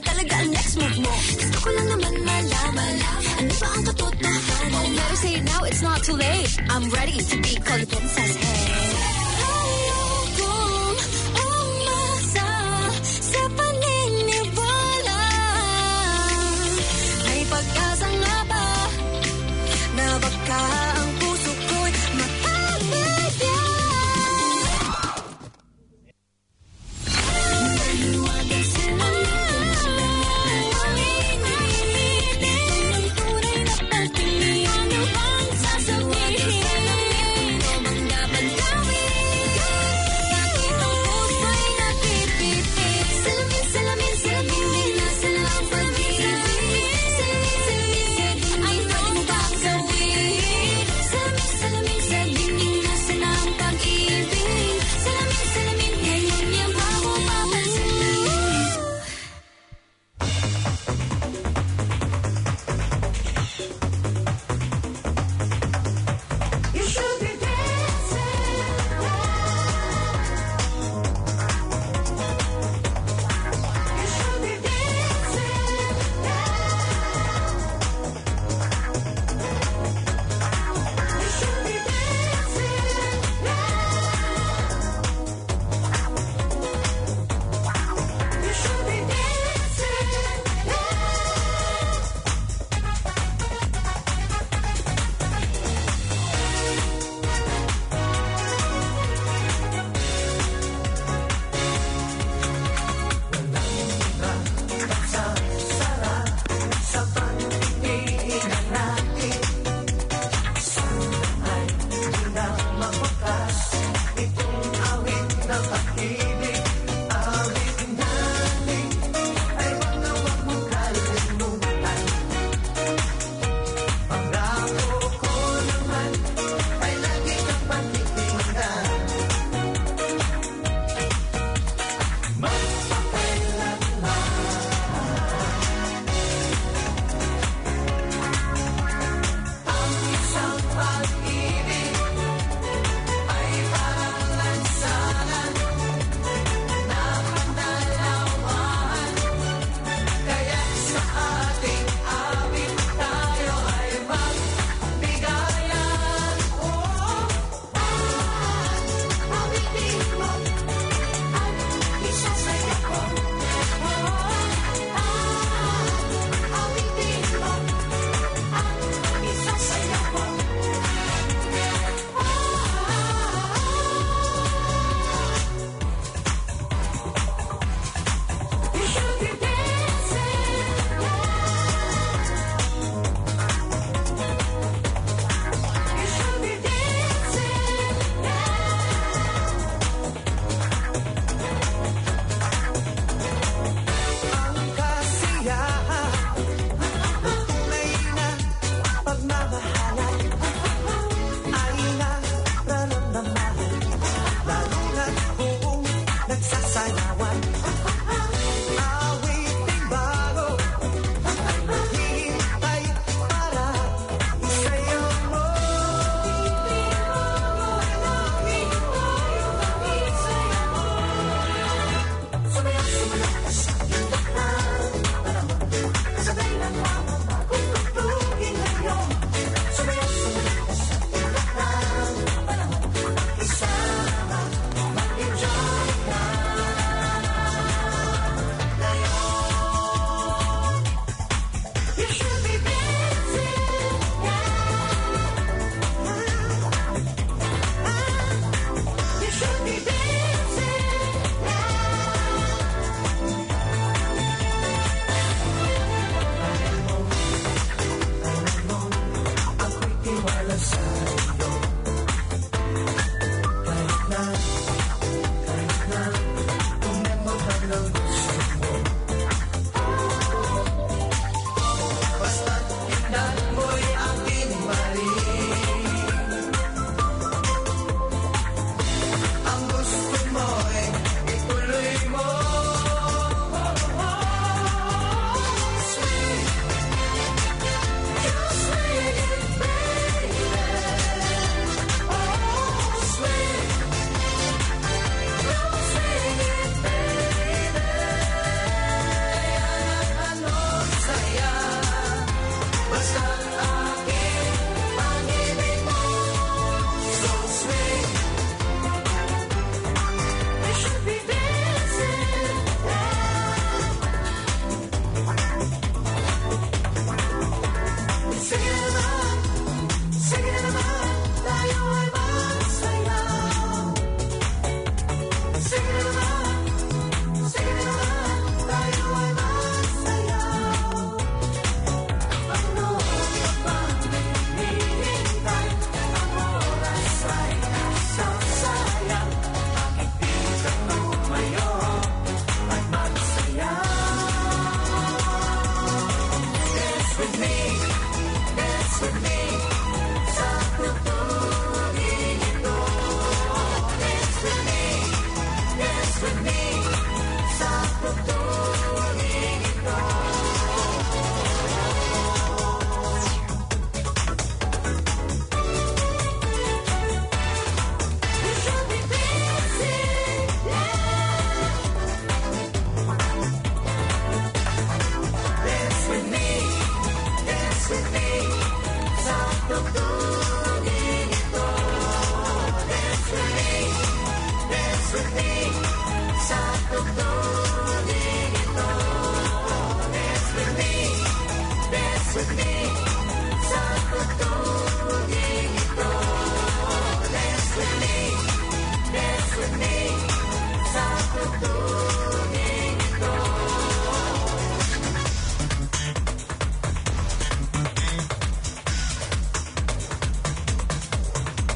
talaga ang next move mo? Gusto ko lang naman malaman, ano ba ang katotohanan? Better say it now, it's not too late. I'm ready to be called a princess, hey. Ayokong umasa sa paniniwala. May pag-asa nga ba na baka ang puso ko'y makapagya? Naliwagan sila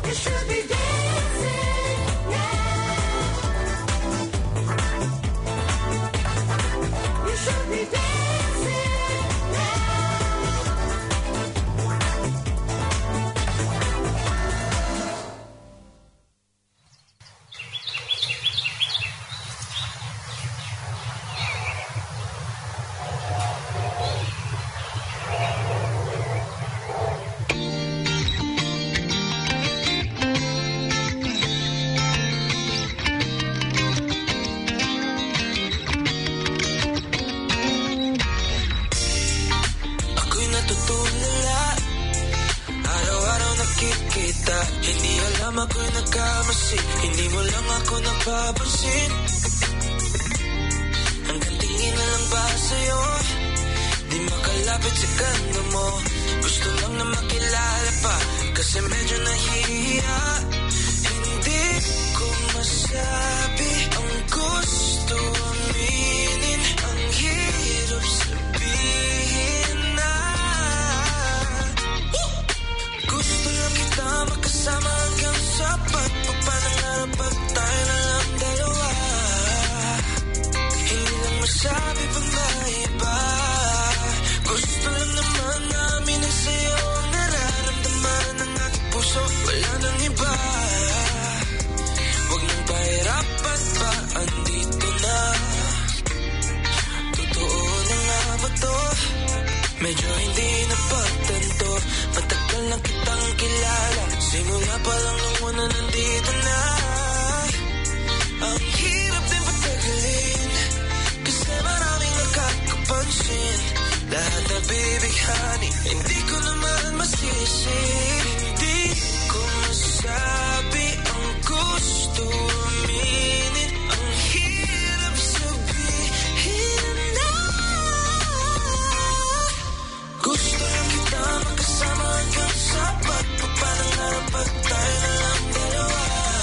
You should be dancing, yeah. You should be dancing, yeah. Ako'y natutulala, araw-araw nakikita. Hindi alam ako'y nagkamasi, hindi mo lang ako napapansin. Hanggang tingin na lang ba sa'yo, di makalapit sa ganda mo. Gusto lang na makilala pa, kasi medyo nahihiya. Hindi ko masabi ang gusto aminin, ang hirap sabihin na gusto lang kita makasama hanggang sa pagpapangarap at tayo na lang dalawa. Hindi lang masabi pang maiba, gusto lang naman namin ang sayo ang nararamdaman ng aking puso. Wala nang iba, huwag nang pahirapan pa, andito na. Totoo na nga ba to? Medyo hindi napagtanto, matagal na kitang kilala, simula pa lang nung una nandito na. Ang hirap din patagalin, kasi maraming nakakapansin. Lahat na bibighani, hindi ko naman masisi. Hindi ko masabi ang gusto aminin, ang hirap sabihin na gusto lang kita makasama hanggang sa pagpapangarap at tayo na lang dalawa.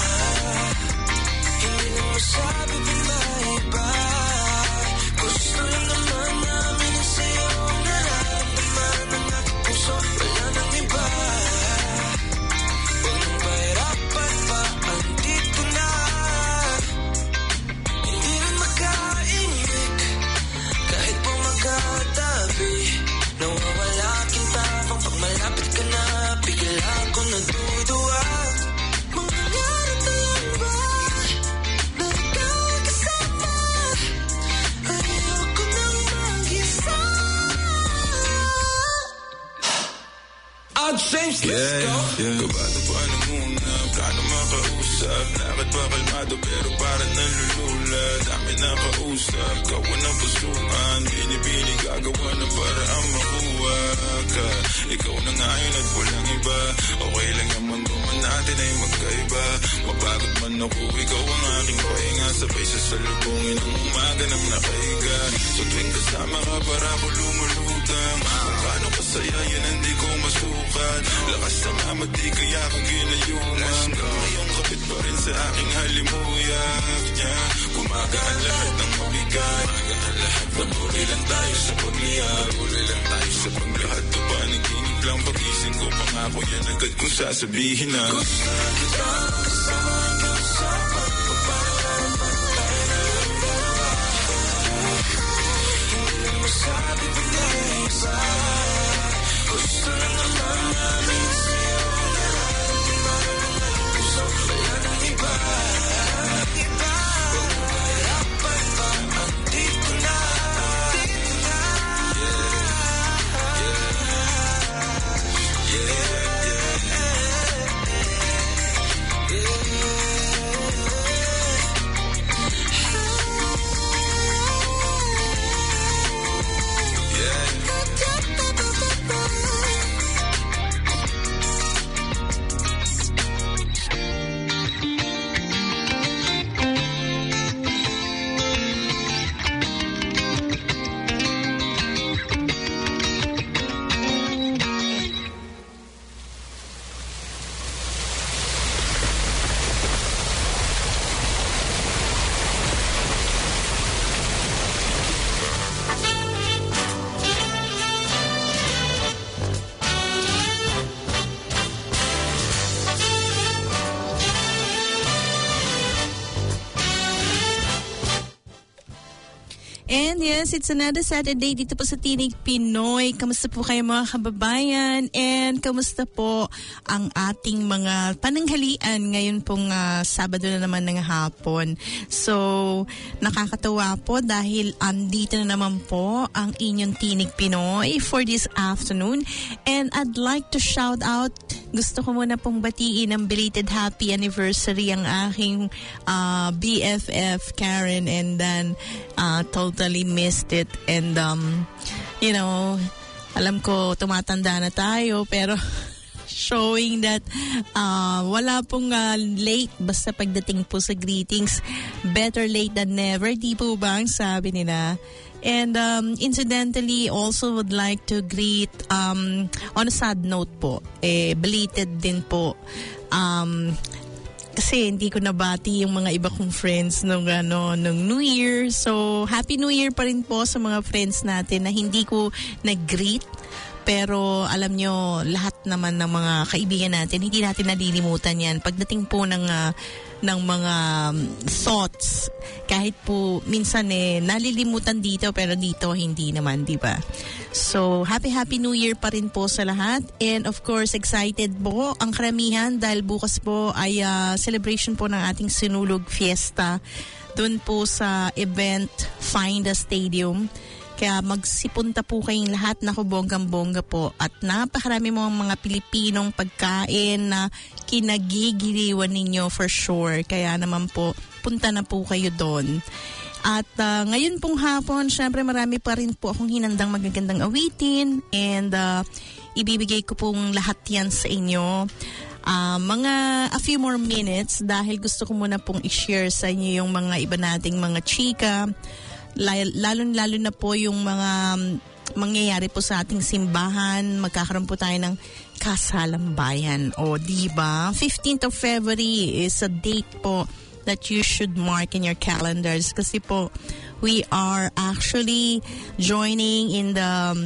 Hindi lang masabi pa na iba, gusto lang naman namin ang sayo ang nararamdaman ng aking puso. Wala nang iba, huwag nang pahirapan pa, andito na. Hindi rin makaimik, kahit po magkatabi. Nawawala aking tapang pag malapit ka na, bigla ako naduduwa. Mangyayari tayo ba na ikaw ay kasama? Ayoko nang mag-isa. Odd James, let's go. Kabado pa nang una, plano makausap. Lakad pa kalmado pero parang nalulula. Dami nakausap, gawa ng pusuan. Binibini gagawa ng paraan makuha ka. Ikaw na ngayon at walang iba. Okay lang naman man natin ay magkaiba. Mapagod man ako, ikaw ang aking pahinga. Sabay sa salubungin ng umaga nang nakahiga. So tuwing kasama ka para ako lumulutang. Kung paano kasaya yan hindi ko masukat. Lakas ng amat di kaya kang ginayuman. Ngayong kapit pa rin sa aking halimuyak niya. Gumagaan lahat ng mabigat. Patuloy lang tayo sa pagliyab. Patuloy lang tayo sa paglahad. To paniginip lang pagising ko. Pangako yan agad kung sasabihin na gusto kita kasama hanggang sa pagpapangarap at tayo na lang dalawa. Hindi lang masabi pa na isa, gusto lang naman namin sa'yo ang nararamdaman ng aking puso. Wala nang iba, huwag nang pahirapan pa, andito na. Yeah. And yes, it's another Saturday dito po sa Tinig Pinoy. Kamusta po kayo mga kababayan? And kamusta po ang ating mga pananghalian ngayon pong Sabado na naman ng hapon. So, nakakatawa po dahil andito na naman po ang inyong Tinig Pinoy for this afternoon. And I'd like to shout out, gusto ko muna pong batiin ang belated happy anniversary ang aking BFF Karen, and then totally missed it, and you know, alam ko tumatanda na tayo pero showing that wala pong late basta pagdating po sa greetings, better late than never, di po ba ang sabi nila. And incidentally, also would like to greet on a sad note po, belated din po, kasi hindi ko nabati yung mga iba kong friends nung New Year. So, Happy New Year pa rin po sa mga friends natin na hindi ko nag-greet. Pero alam nyo, lahat naman ng mga kaibigan natin, hindi natin nalilimutan yan. Pagdating po ng mga thoughts, kahit po minsan nalilimutan dito, pero dito hindi naman, di ba? So, Happy New Year pa rin po sa lahat. And of course, excited po ang karamihan dahil bukas po ay celebration po ng ating Sinulog Fiesta doon po sa event Find a Stadium. Kaya magsipunta po kayong lahat, naku, bonggang-bongga po. At napakarami mga Pilipinong pagkain na kinagigiliwan ninyo for sure. Kaya naman po, punta na po kayo doon. At ngayon pong hapon, syempre marami pa rin po akong hinandang magagandang awitin. And ibibigay ko pong lahat yan sa inyo. A few more minutes dahil gusto ko muna pong i-share sa inyo yung mga iba nating mga chika. Lalo na po yung mga mangyayari po sa ating simbahan. Magkakaroon po tayo ng kasalambayan. O, diba? 15th of February is a date po that you should mark in your calendars. Kasi po, we are actually joining in the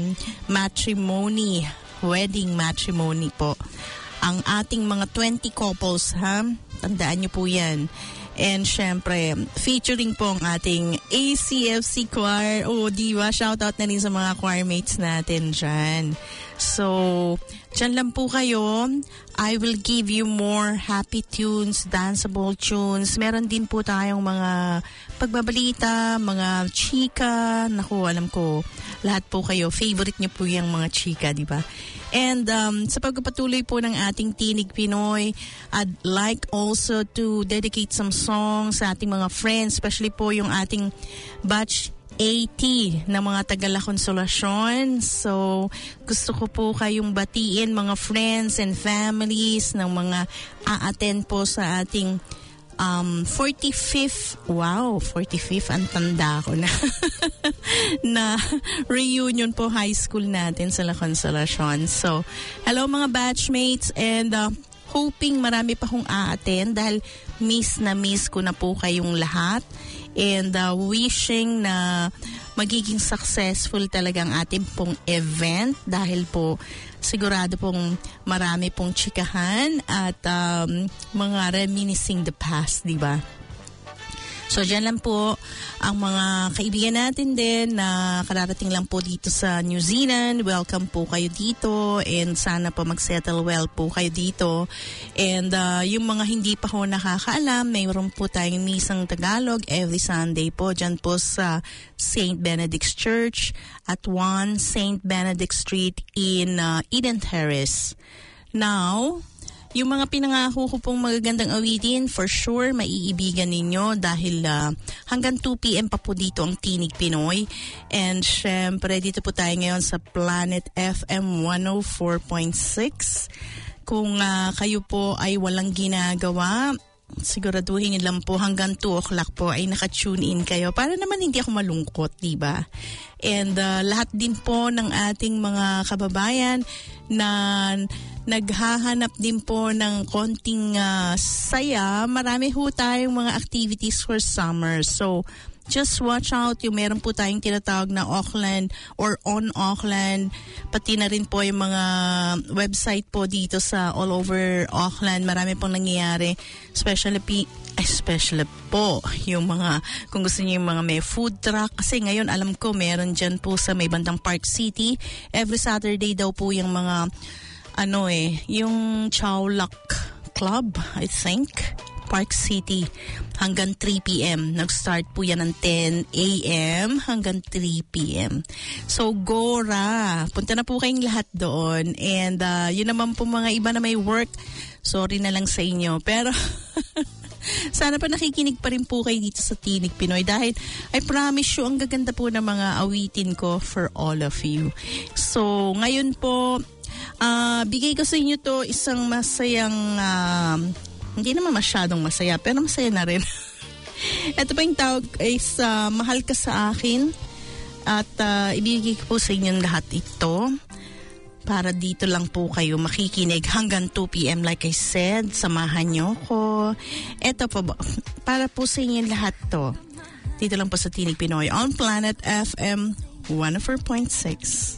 wedding matrimony po. Ang ating mga 20 couples, ha? Tandaan nyo po yan. And syempre, featuring po ang ating ACFC choir. Oh, diba? Shoutout na rin sa mga choir mates natin dyan. So, dyan lang po kayo. I will give you more happy tunes, danceable tunes. Meron din po tayong mga pagbabalita, mga chika. Naku, alam ko, lahat po kayo. Favorite nyo po yung mga chika, diba? And sa pagpapatuloy po ng ating Tinig Pinoy, I'd like also to dedicate some songs sa ating mga friends, especially po yung ating batch 80 na mga taga-La Consolacion. So, gusto ko po kayong batiin mga friends and families ng mga a-attend po sa ating 45th, wow, 45th, ang tanda ko na, na reunion po high school natin sa La Consolacion. So, hello mga batchmates, and hoping marami pa kong a-attend dahil miss ko na po kayong lahat, and wishing na magiging successful talaga ang ating pong event dahil po sigurado pong marami pong chikahan at mga reminiscing the past, di ba? So, dyan lang po ang mga kaibigan natin din na kararating lang po dito sa New Zealand. Welcome po kayo dito, and sana po mag-settle well po kayo dito. And yung mga hindi pa ho nakakaalam, mayroon po tayong misang Tagalog every Sunday po dyan po sa St. Benedict's Church at 1 St. Benedict Street in Eden Terrace. Now, yung mga pinangako ko pong magagandang awitin, for sure, maiibigan ninyo dahil hanggang 2 p.m. pa po dito ang Tinig Pinoy. And syempre, dito po tayo ngayon sa Planet FM 104.6. Kung kayo po ay walang ginagawa, siguraduhin niyo lang po hanggang 2 o'clock po ay naka-tune in kayo para naman hindi ako malungkot, diba? And lahat din po ng ating mga kababayan na naghahanap din po ng konting saya, marami ho tayong mga activities for summer. So, just watch out. Yung meron po tayong tinatawag na Auckland or on Auckland. Pati na rin po yung mga website po dito sa all over Auckland. Marami pong nangyayari. Especially po yung mga, kung gusto niyo yung mga may food truck. Kasi ngayon alam ko meron dyan po sa may bandang Park City. Every Saturday daw po yung mga yung Chowlak Club, I think. Park City hanggang 3 p.m. Nag-start po yan ng 10 a.m. hanggang 3 p.m. So, Gora, punta na po kayong lahat doon. And yun naman po mga iba na may work, sorry na lang sa inyo. Pero, sana pa nakikinig pa rin po kayo dito sa Tinig Pinoy dahil I promise you, ang gaganda po ng mga awitin ko for all of you. So, ngayon po, bigay ko sa inyo to isang masayang hindi naman masyadong masaya, pero masaya na rin. Ito pa yung tawag is Mahal Ka Sa Akin. At ibigay ko po sa inyong lahat ito. Para dito lang po kayo makikinig hanggang 2 p.m. Like I said, samahan nyo ko. Ito po, para po sa inyong lahat to. Dito lang po sa Tinig Pinoy on Planet FM 104.6.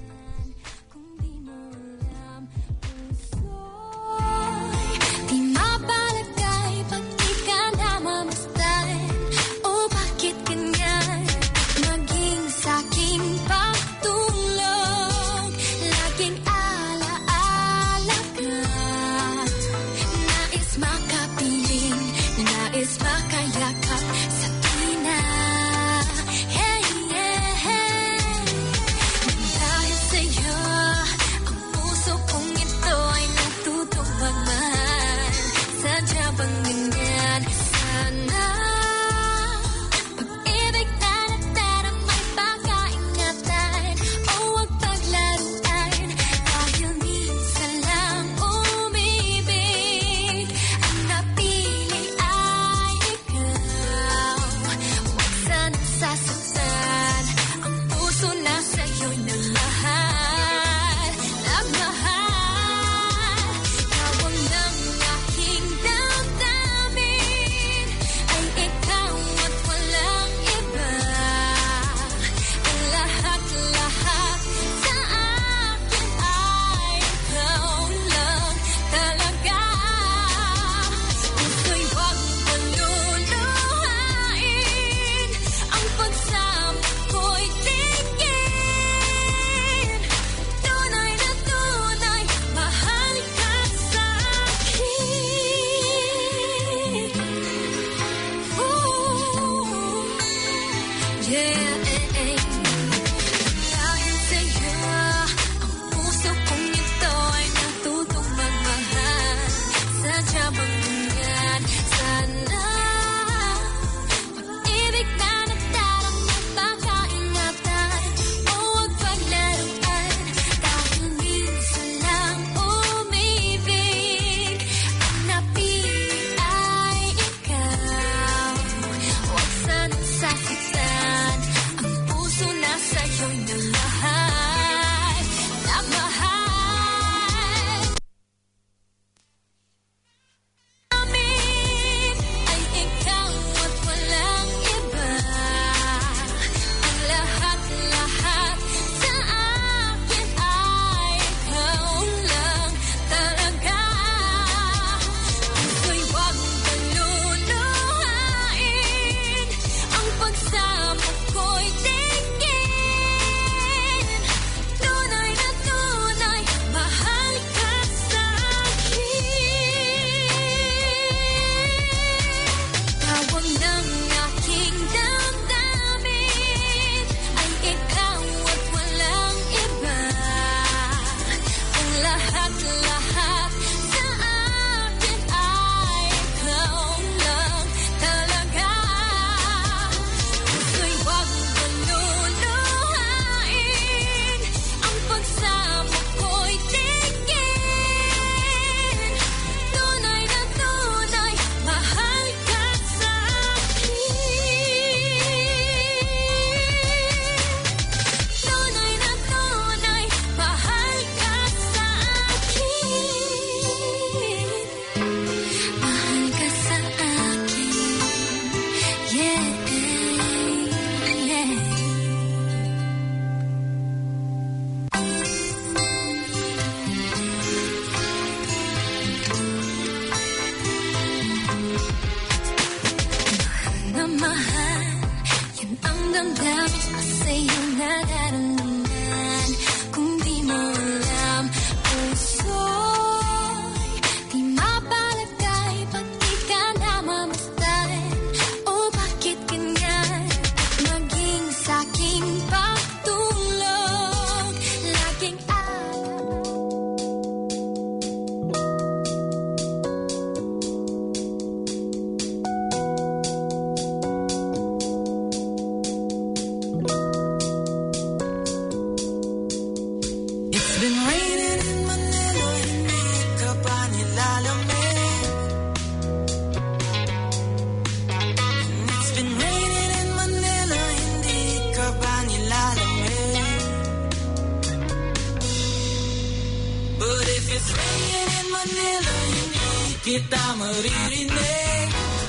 kita maririnig.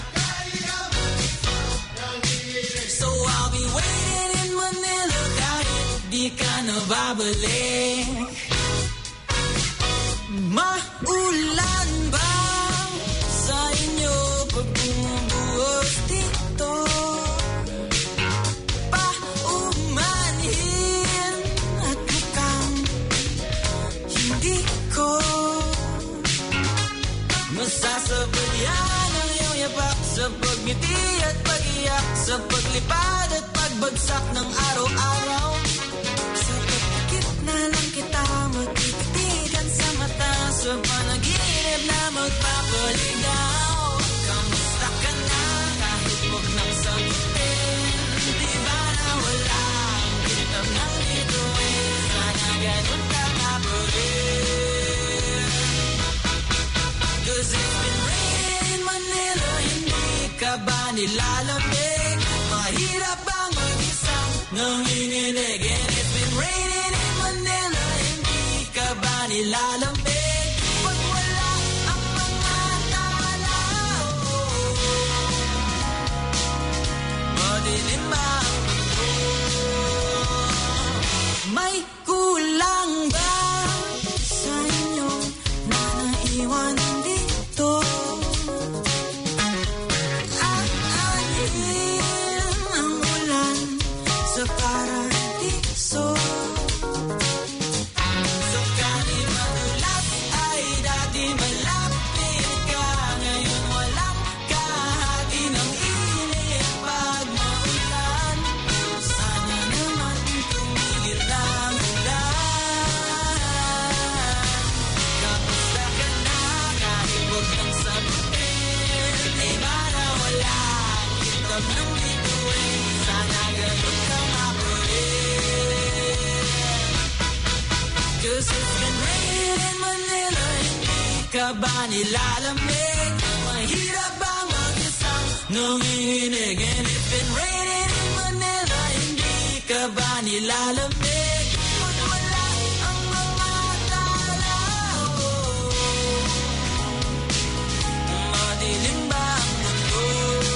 So I'll be waiting in Manila kahit di ka na babalik. Maulan ba sa inyo pag bumubuhos dito? Paumanhin at mukhang hindi ko masasabayan ang iyong yapak sa pagngiti at pag-iyak, sa paglipad at pagbagsak ng araw-araw. Sa pagkikip na lang kita matititigan sa mata, sa panaginip na magpapaligaw. Kamusta ka na kahit huwag nang sagutin? Di ba na wala ang kitab ng bituin? Sana ganun ka nga pa rin. 'Cause it's been raining in Manila, hindi ka ba nilalamig? Mahirap bang mag-isang nanginginig? And it's been raining in Manila, hindi ka ba nilalamig? Pag wala ang mga tao, madilim ba ang mundo? May kulang ba sa inyo na naiwan dito? Aanhin ang ulan sa paradiso. Sakali madulas ay dati malapit ka, ngayon walang kahati ng init pag maulan. Sana naman tumigil na ang ulan. Kamusta ka na kahit huwag nang sagutin? Di ba na wala ang kitab ng bituin? Sana ganun ka nga pa rin. 'Cause it's been raining in Manila, hindi ka ba nilalamig? Mahirap bang mag-isang nanginginig? And it's been raining in Manila, hindi ka ba nilalamig? Pag wala ang mga tao, madilim ba ang mundo?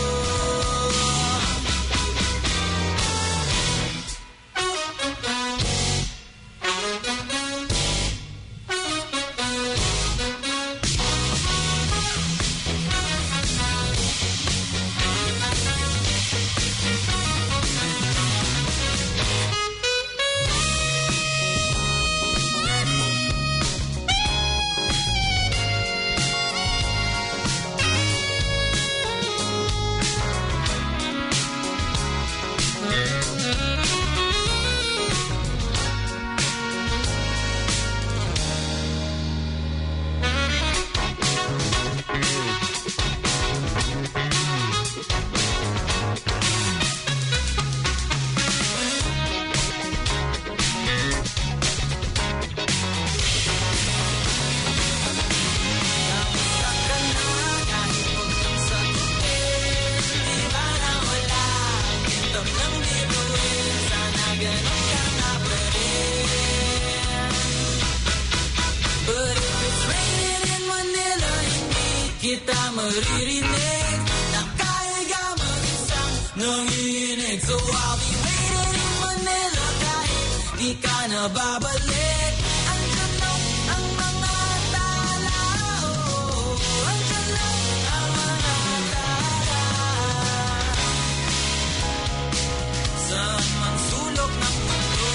Kita maririnig, nakahiga mag-isang nanginginig. So I'll be waiting in Manila kahit di ka na babalik. Andyan lang ang mga tao, andyan lang ang mga tao. Sa mang sulok ng mundo.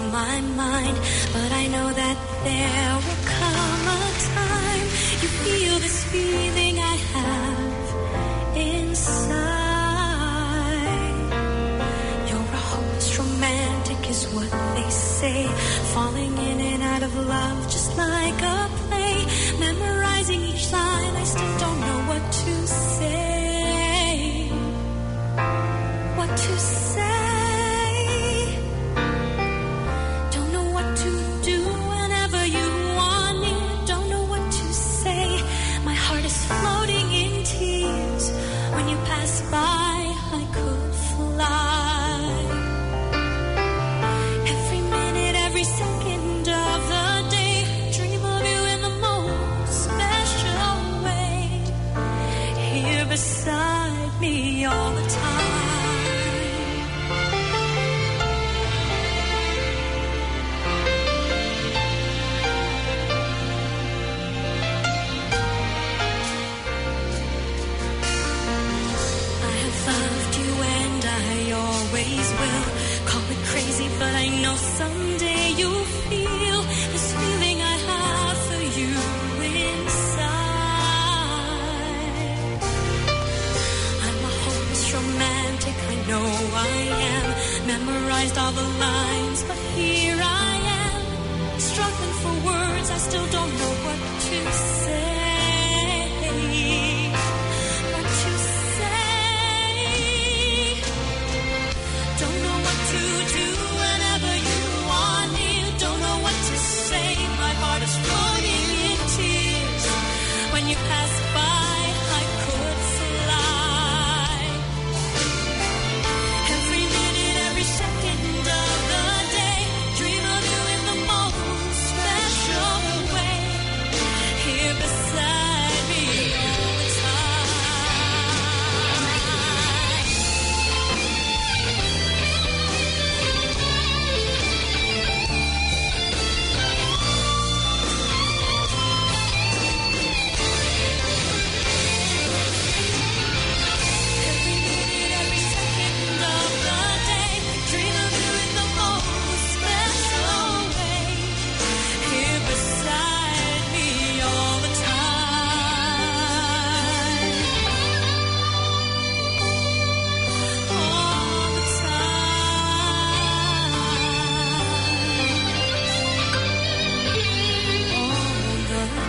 mind, but I know that there will come a time you feel feel this feeling I have inside. You're a hopeless romantic is what they say. Falling in and out of love just like a play. Memorizing each line, I still don't know what to say. What to say. Don't know what to do whenever you want me. Don't know what to say. My heart is floating in tears. When you pass by, I could fly. Every minute, every second of the day, dream of you in the most special way. Here beside me all the time. I have loved you and I always will. Call it crazy, but I know someday you'll feel this feeling I have for you inside. I'm a hopeless romantic, I know I am. Memorized all the lines, but here I am. Struggling for words, I still don't know what to say. What to say. Don't know what to do whenever you want me. Don't know what to say. My heart is floating in tears. When you pass by, I could fly. Every minute, every second of the day, dream of you in the most special way. Here beside me all the time. Every minute, every second of the day, dream of you in the most special way. Here beside me all the time. All the time. All the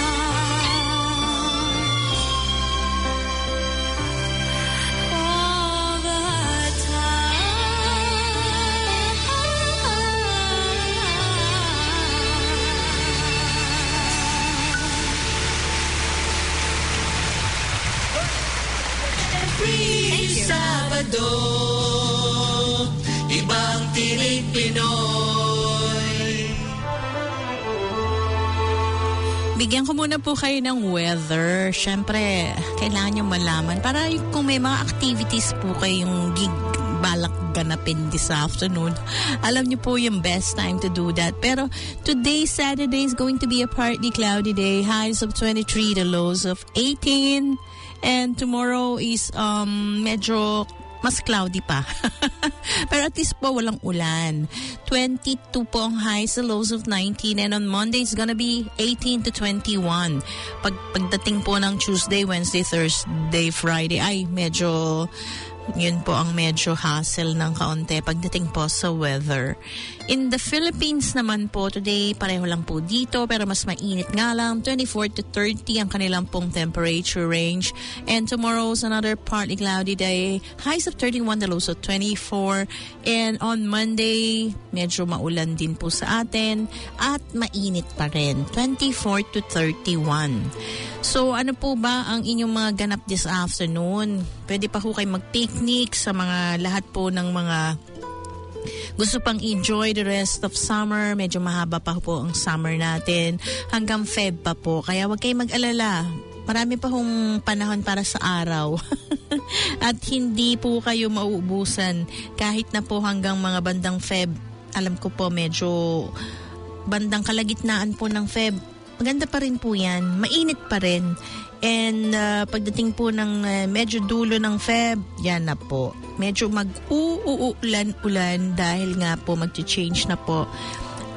Sabado, ibang tinig Pinoy. Bigyan ko muna po kayo ng weather. Siyempre, kailangan nyo malaman. Para kung may mga activities po kayong gig balak ganapin this afternoon, alam nyo po yung best time to do that. Pero today, Saturday, is going to be a partly cloudy day. Highs of 23, the lows of 18. And tomorrow is medyo mas cloudy pa. Pero at least po walang ulan. 22 po ang highs, the lows of 19. And on Monday, it's gonna be 18 to 21. Pagdating po ng Tuesday, Wednesday, Thursday, Friday, ay medyo, yun po ang medyo hassle ng kaunti pagdating po sa weather. In the Philippines naman po, today pareho lang po dito pero mas mainit nga lang. 24 to 30 ang kanilang pong temperature range. And tomorrow's another partly cloudy day. Highs of 31, the lows of 24. And on Monday, medyo maulan din po sa atin at mainit pa rin. 24 to 31. So ano po ba ang inyong mga ganap this afternoon? Pwede pa po kayo mag-picnic sa mga lahat po ng mga gusto pang enjoy the rest of summer. Medyo mahaba pa po ang summer natin. Hanggang Feb pa po. Kaya huwag kayong mag-alala. Marami pa hong panahon para sa araw. At hindi po kayo mauubusan. Kahit na po hanggang mga bandang Feb. Alam ko po medyo bandang kalagitnaan po ng Feb. Maganda pa rin po yan. Mainit pa rin. And pagdating po ng medyo dulo ng Feb, yan na po. Medyo mag-uulan-ulan dahil nga po mag-change na po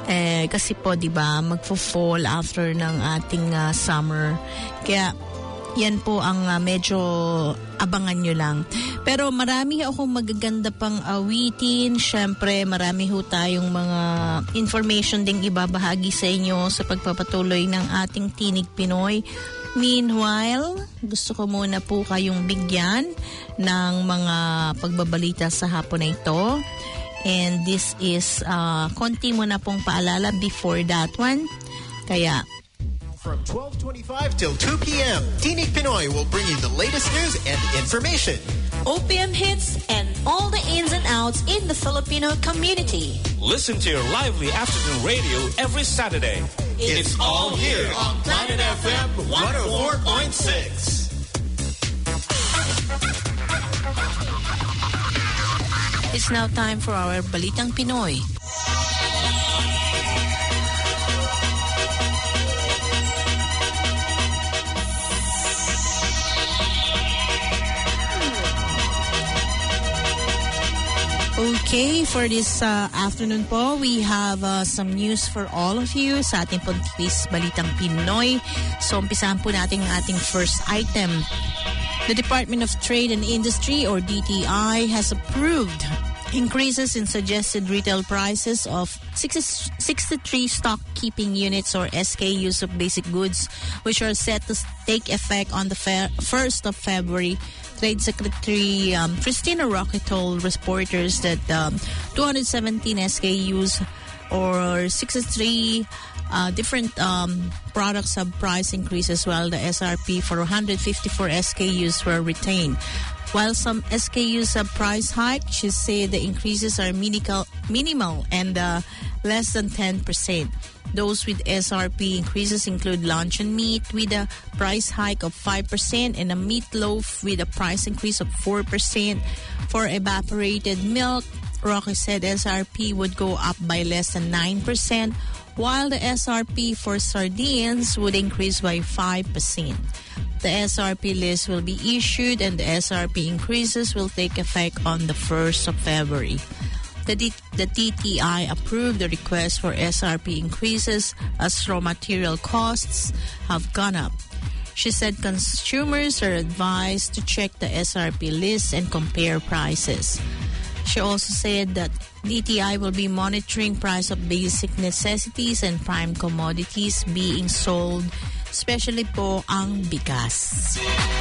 Kasi po, di ba, magfo-fall after ng ating summer. Kaya, yan po ang medyo abangan nyo lang. Pero marami akong magaganda pang awitin. Siyempre, marami ho tayong mga information ding ibabahagi sa inyo sa pagpapatuloy ng ating Tinig Pinoy. Meanwhile, gusto ko muna po kayong bigyan ng mga pagbabalita sa hapon na ito. And this is konti muna pong paalala before that one. Kaya, from 12:25 till 2 p.m., Tinig Pinoy will bring you the latest news and information. OPM hits and all the ins and outs in the Filipino community. Listen to your lively afternoon radio every Saturday. It's all here on Planet FM 104.6. it's now time for our Balitang Pinoy. Okay, for this afternoon po, we have some news for all of you sa ating Pontifis Balitang Pinoy. So, umpisahan po natin ang ating first item. The Department of Trade and Industry, or DTI, has approved increases in suggested retail prices of 63 stock keeping units, or SKUs, of basic goods, which are set to take effect on the 1st of February. Trade Secretary Christina Roque told reporters that 217 SKUs, or 63 different products have price increases, while the SRP for 154 SKUs were retained. While some SKUs have price hike, she said the increases are minimal and less than 10%. Those with SRP increases include luncheon meat with a price hike of 5% and a meatloaf with a price increase of 4%. For evaporated milk, Roque said SRP would go up by less than 9%, while the SRP for sardines would increase by 5%. The SRP list will be issued and the SRP increases will take effect on the 1st of February. The DTI approved the request for SRP increases as raw material costs have gone up. She said consumers are advised to check the SRP list and compare prices. She also said that DTI will be monitoring price of basic necessities and prime commodities being sold, especially po ang bigas.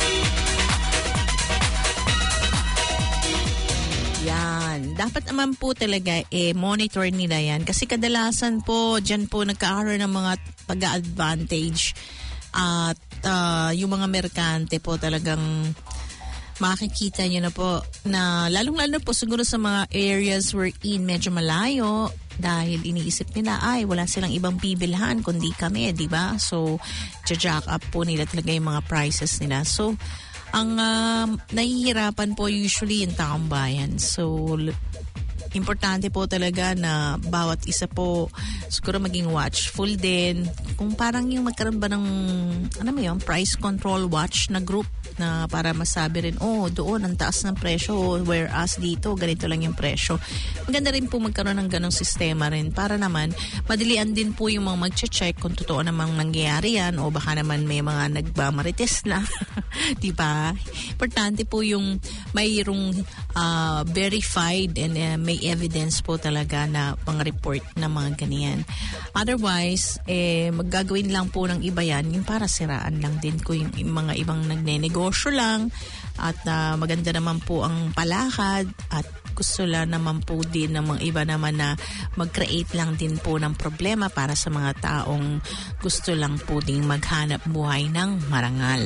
Yan. Dapat naman po talaga monitor nila yan. Kasi kadalasan po, dyan po nagkakaroon ng mga pag-advantage. At yung mga merkante po talagang makikita nyo na po na lalong-lalo po siguro sa mga areas wherein medyo malayo dahil iniisip nila wala silang ibang bibilhan kundi kami, di ba? So, jack up po nila talaga yung mga prices nila. So, ang nahihirapan po usually yung taong bayan. So, importante po talaga na bawat isa po siguro maging watchful din. Kung parang yung magkaroon ba ng price control watch na group na para masabi rin, doon ang taas ng presyo, whereas dito ganito lang yung presyo. Maganda rin po magkaroon ng ganong sistema rin para naman madalian din po yung mga mag-check kung totoo namang nangyayari yan o baka naman may mga nagmamarites na. Diba? Importante po yung mayroong verified and may evidence po talaga na pang-report na mga ganyan. Otherwise, maggagawin lang po ng iba yan, yung para siraan lang din ko yung mga ibang nagnenegosyo lang at maganda naman po ang palakad at gusto lang naman po din ng mga iba naman na mag-create lang din po ng problema para sa mga taong gusto lang po ding maghanap buhay ng marangal.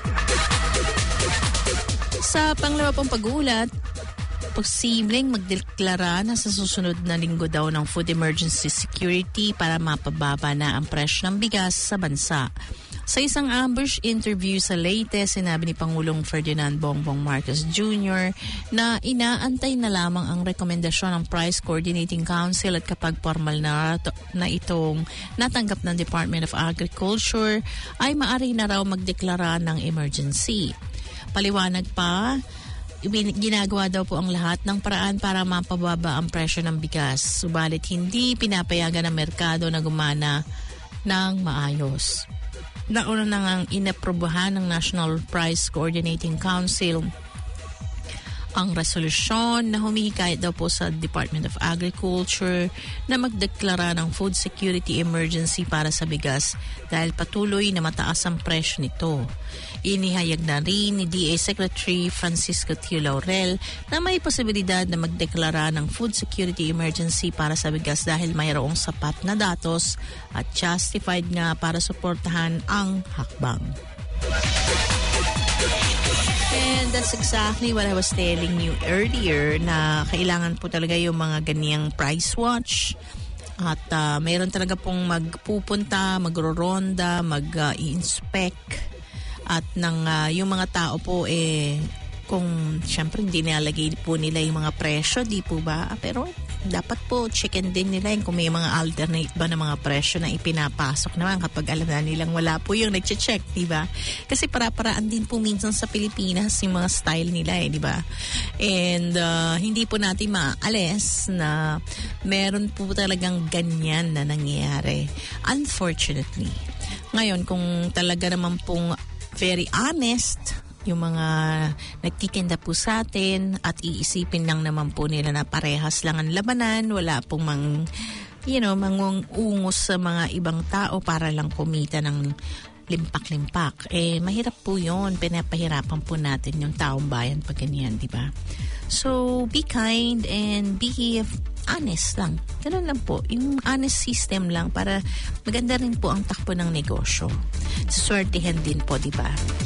Sa pangalawa pong pag-uulat, posibleng magdeklara na sa susunod na linggo daw ng food emergency security para mapababa na ang presyo ng bigas sa bansa. Sa isang ambush interview sa Leyte, sinabi ni Pangulong Ferdinand Bongbong Marcos Jr. na inaantay na lamang ang rekomendasyon ng Price Coordinating Council at kapag formal na itong natanggap ng Department of Agriculture ay maaari na raw magdeklara ng emergency. Paliwanag pa ginagawa daw po ang lahat ng paraan para mapababa ang presyo ng bigas. Subalit hindi pinapayagan ng merkado na gumana ng maayos. Nauna na ngang inaprobahan ng National Price Coordinating Council ang resolusyon na humihikayat daw po sa Department of Agriculture na magdeklara ng food security emergency para sa bigas dahil patuloy na mataas ang presyo nito. Inihayag na rin ni DA Secretary Francisco T. Laurel na may posibilidad na magdeklara ng food security emergency para sa bigas dahil mayroong sapat na datos at justified nga para suportahan ang hakbang. And that's exactly what I was telling you earlier na kailangan po talaga yung mga ganyang price watch at mayroon talaga pong magpupunta, magro-ronda, mag-inspect at yung mga tao po kung syempre hindi nilalagay po nila yung mga presyo, di po ba? Pero dapat po chicken din nila kung may mga alternate ba na mga presyo na ipinapasok naman kapag alam na nilang wala po yung nagche-check, di ba? Kasi para-paraan din po minsan sa Pilipinas yung mga style nila di ba? And hindi po natin maalis na meron po talagang ganyan na nangyayari. Unfortunately. Ngayon, kung talaga naman pong very honest yung mga nagtitinda po sa atin at iisipin lang naman po nila na parehas lang ang labanan, wala pong mangungungos sa mga ibang tao para lang kumita ng limpak-limpak. Mahirap po yun. Pinapahirapan po natin yung taong bayan pag ganyan, di ba? So, be kind and be honest lang. Ganun lang po. Yung honest system lang para maganda rin po ang takbo ng negosyo. Swertihan din po, di ba?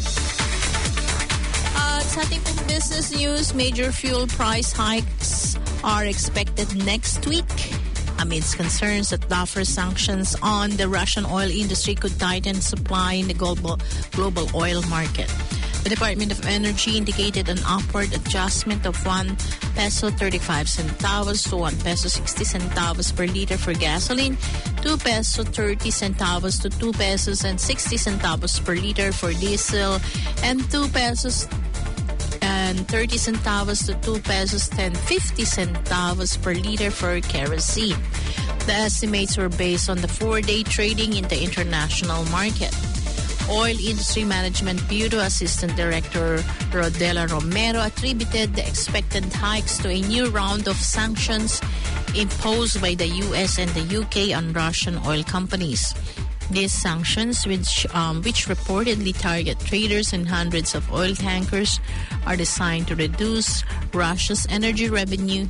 Sa ating pong business news, major fuel price hikes are expected next week amidst concerns that tougher sanctions on the Russian oil industry could tighten supply in the global oil market. The Department of Energy indicated an upward adjustment of 1 peso 35 centavos to 1 peso 60 centavos per liter for gasoline, 2 peso 30 centavos to 2 pesos and 60 centavos per liter for diesel, and 2 pesos and 30 centavos to 2 pesos 10.50 centavos per liter for kerosene. The estimates were based on the 4-day trading in the international market. Oil Industry Management Bureau Assistant Director Rodela Romero attributed the expected hikes to a new round of sanctions imposed by the US and the UK on Russian oil companies. These sanctions, which reportedly target traders and hundreds of oil tankers, are designed to reduce Russia's energy revenue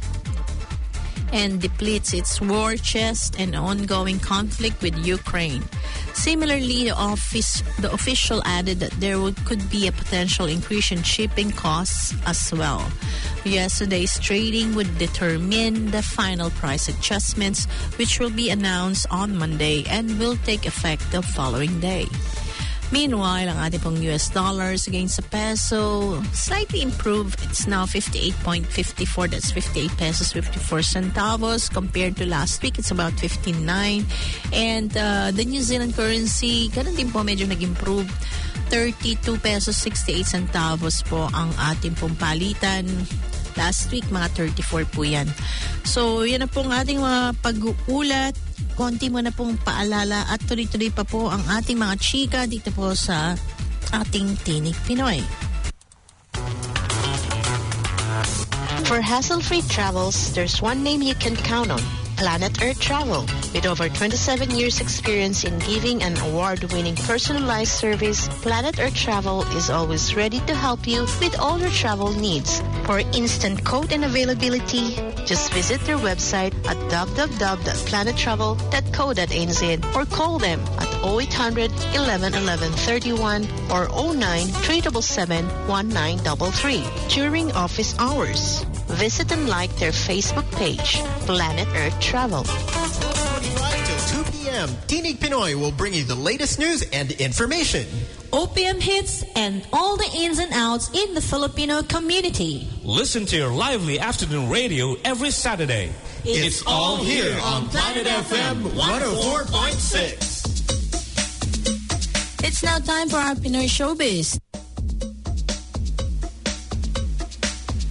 and depletes its war chest and ongoing conflict with Ukraine. Similarly, the official added that there could be a potential increase in shipping costs as well. Yesterday's trading would determine the final price adjustments, which will be announced on Monday and will take effect the following day. Meanwhile, ang ating pong US dollars against the peso slightly improved. It's now 58.54. That's 58 pesos 54 centavos. Compared to last week, it's about 59. And the New Zealand currency, ganun din po, medyo nag-improve. 32 pesos 68 centavos po ang ating pong palitan. Last week, mga 34 po yan. So, yan na pong ating mga pag-uulat. Konti mo na pong paalala at tuloy-tuloy pa po ang ating mga chika dito po sa ating Tinig Pinoy. For hassle-free travels, there's one name you can count on. Planet Earth Travel. With over 27 years experience in giving an award-winning personalized service, Planet Earth Travel is always ready to help you with all your travel needs. For instant quote and availability, just visit their website at www.planettravel.co.nz or call them at 0800 11 11 31 or 09 377 1933 during office hours. Visit and like their Facebook page, Planet Earth Travel. 25 till 2 p.m., Tinig Pinoy will bring you the latest news and information. OPM hits and all the ins and outs in the Filipino community. Listen to your lively afternoon radio every Saturday. It's all here on Planet FM 104.6. It's now time for our Pinoy Showbiz.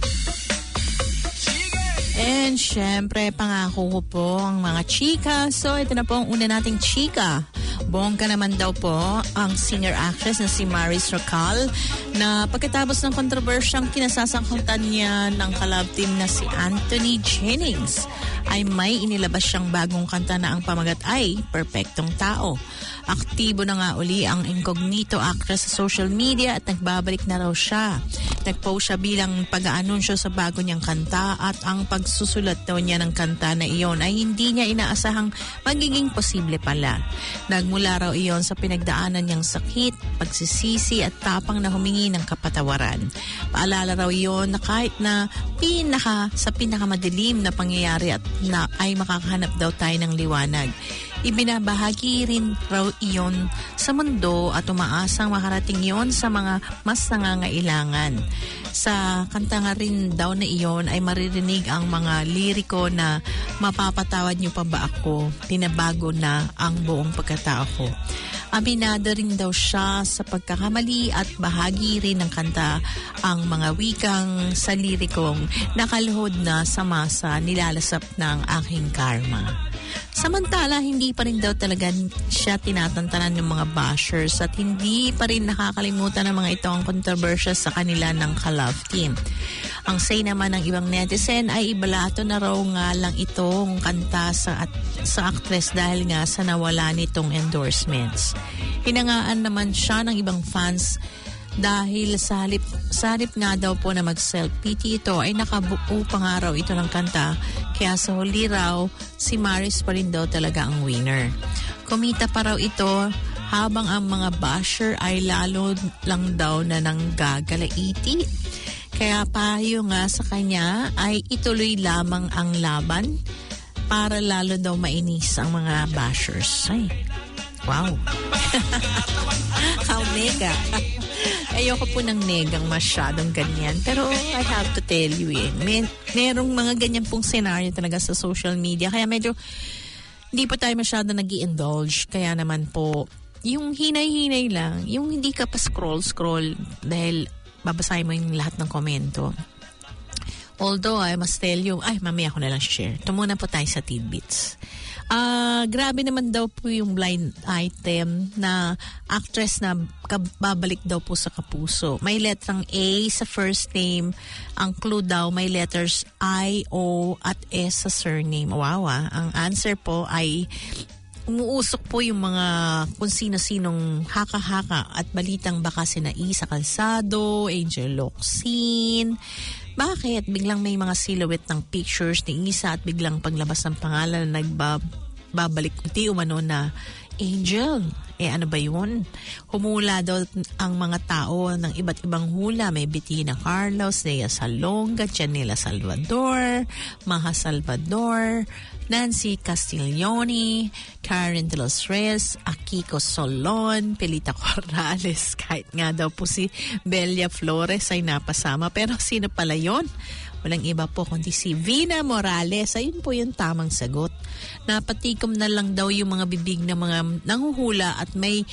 And syempre, pangako ko po ang mga chika. So, ito na po ang una nating chika. Bongga naman daw po ang singer-actress na si Maris Racal na pagkatapos ng kontrobersyang kinasasangkutan niya ng collab team na si Anthony Jennings ay may inilabas siyang bagong kanta na ang pamagat ay Perpektong Tao. Aktibo na nga uli ang incognito actress sa social media at nagbabalik na raw siya. Nagpost siya bilang pag-aanunsyo sa bago niyang kanta at ang pagsusulat daw niya ng kanta na iyon ay hindi niya inaasahang magiging posible pala. Nagmula raw iyon sa pinagdaanan niyang sakit, pagsisisi at tapang na humingi ng kapatawaran. Paalala raw iyon na kahit na sa pinakamadilim na pangyayari at na ay makakahanap daw tayo ng liwanag. Ibinabahagi rin raw iyon sa mundo at umaasang makarating iyon sa mga mas nangangailangan. Sa kanta nga rin daw na iyon ay maririnig ang mga liriko na mapapatawad niyo pa ba ako? Tinabago na ang buong pagkatao ko. Aminado rin daw siya sa pagkakamali at bahagi rin ng kanta ang mga wikang sa lirikong nakaluhod na sa masa nilalasap ng aking karma. Samantala, hindi pa rin daw talaga siya tinatantanan ng mga bashers at hindi pa rin nakakalimutan ng mga ito ang kontrobersya sa kanila ng collab team. Ang say naman ng ibang netizen ay ibalato na raw nga lang itong kanta sa actress dahil nga sa nawala nitong endorsements. Hinangaan naman siya ng ibang fans dahil sa halip nga daw po na mag-self-pity ito ay nakabuo pa nga raw ito ng kanta kaya sa huli raw si Maris pa rin daw talaga ang winner. Kumita pa raw ito habang ang mga basher ay lalo lang daw na nanggagalaiti. Kaya payo nga sa kanya ay ituloy lamang ang laban para lalo daw mainis ang mga bashers. Ay, wow. How mega. Ayoko po ng negang masyadong ganyan. Pero I have to tell you merong mga ganyan pong scenario talaga sa social media. Kaya medyo hindi po tayo masyado nag-i-indulge. Kaya naman po, yung hinay-hinay lang, yung hindi ka pa scroll dahil babasahin mo yung lahat ng komento. Although, I must tell you, mamaya ko na lang share. Tumuna po tayo sa tidbits. Grabe naman daw po yung blind item na actress na babalik daw po sa kapuso. May letrang A sa first name. Ang clue daw may letters I, O at S sa surname. Wow, ang answer po ay umuusok po yung mga kung sino-sinong haka-haka at balitang baka sina Isa Calzado, Angel Locsin. Bakit? Biglang may mga silhouette ng pictures ni Isa at biglang paglabas ng pangalan na nagbabalik uti umano na Angel. Ano ba yun? Humula daw ang mga tao ng iba't ibang hula. May Bettina Carlos, Lea Salonga, Janela Salvador, Maha Salvador, Nancy Castiglioni, Karen de los Reyes, Akiko Solon, Pelita Corrales, kahit nga daw po si Belia Flores ay napasama. Pero sino pala yun? Walang iba po kundi si Vina Morales. Ayun po yung tamang sagot. Napatikom na lang daw yung mga bibig ng mga nanghuhula at may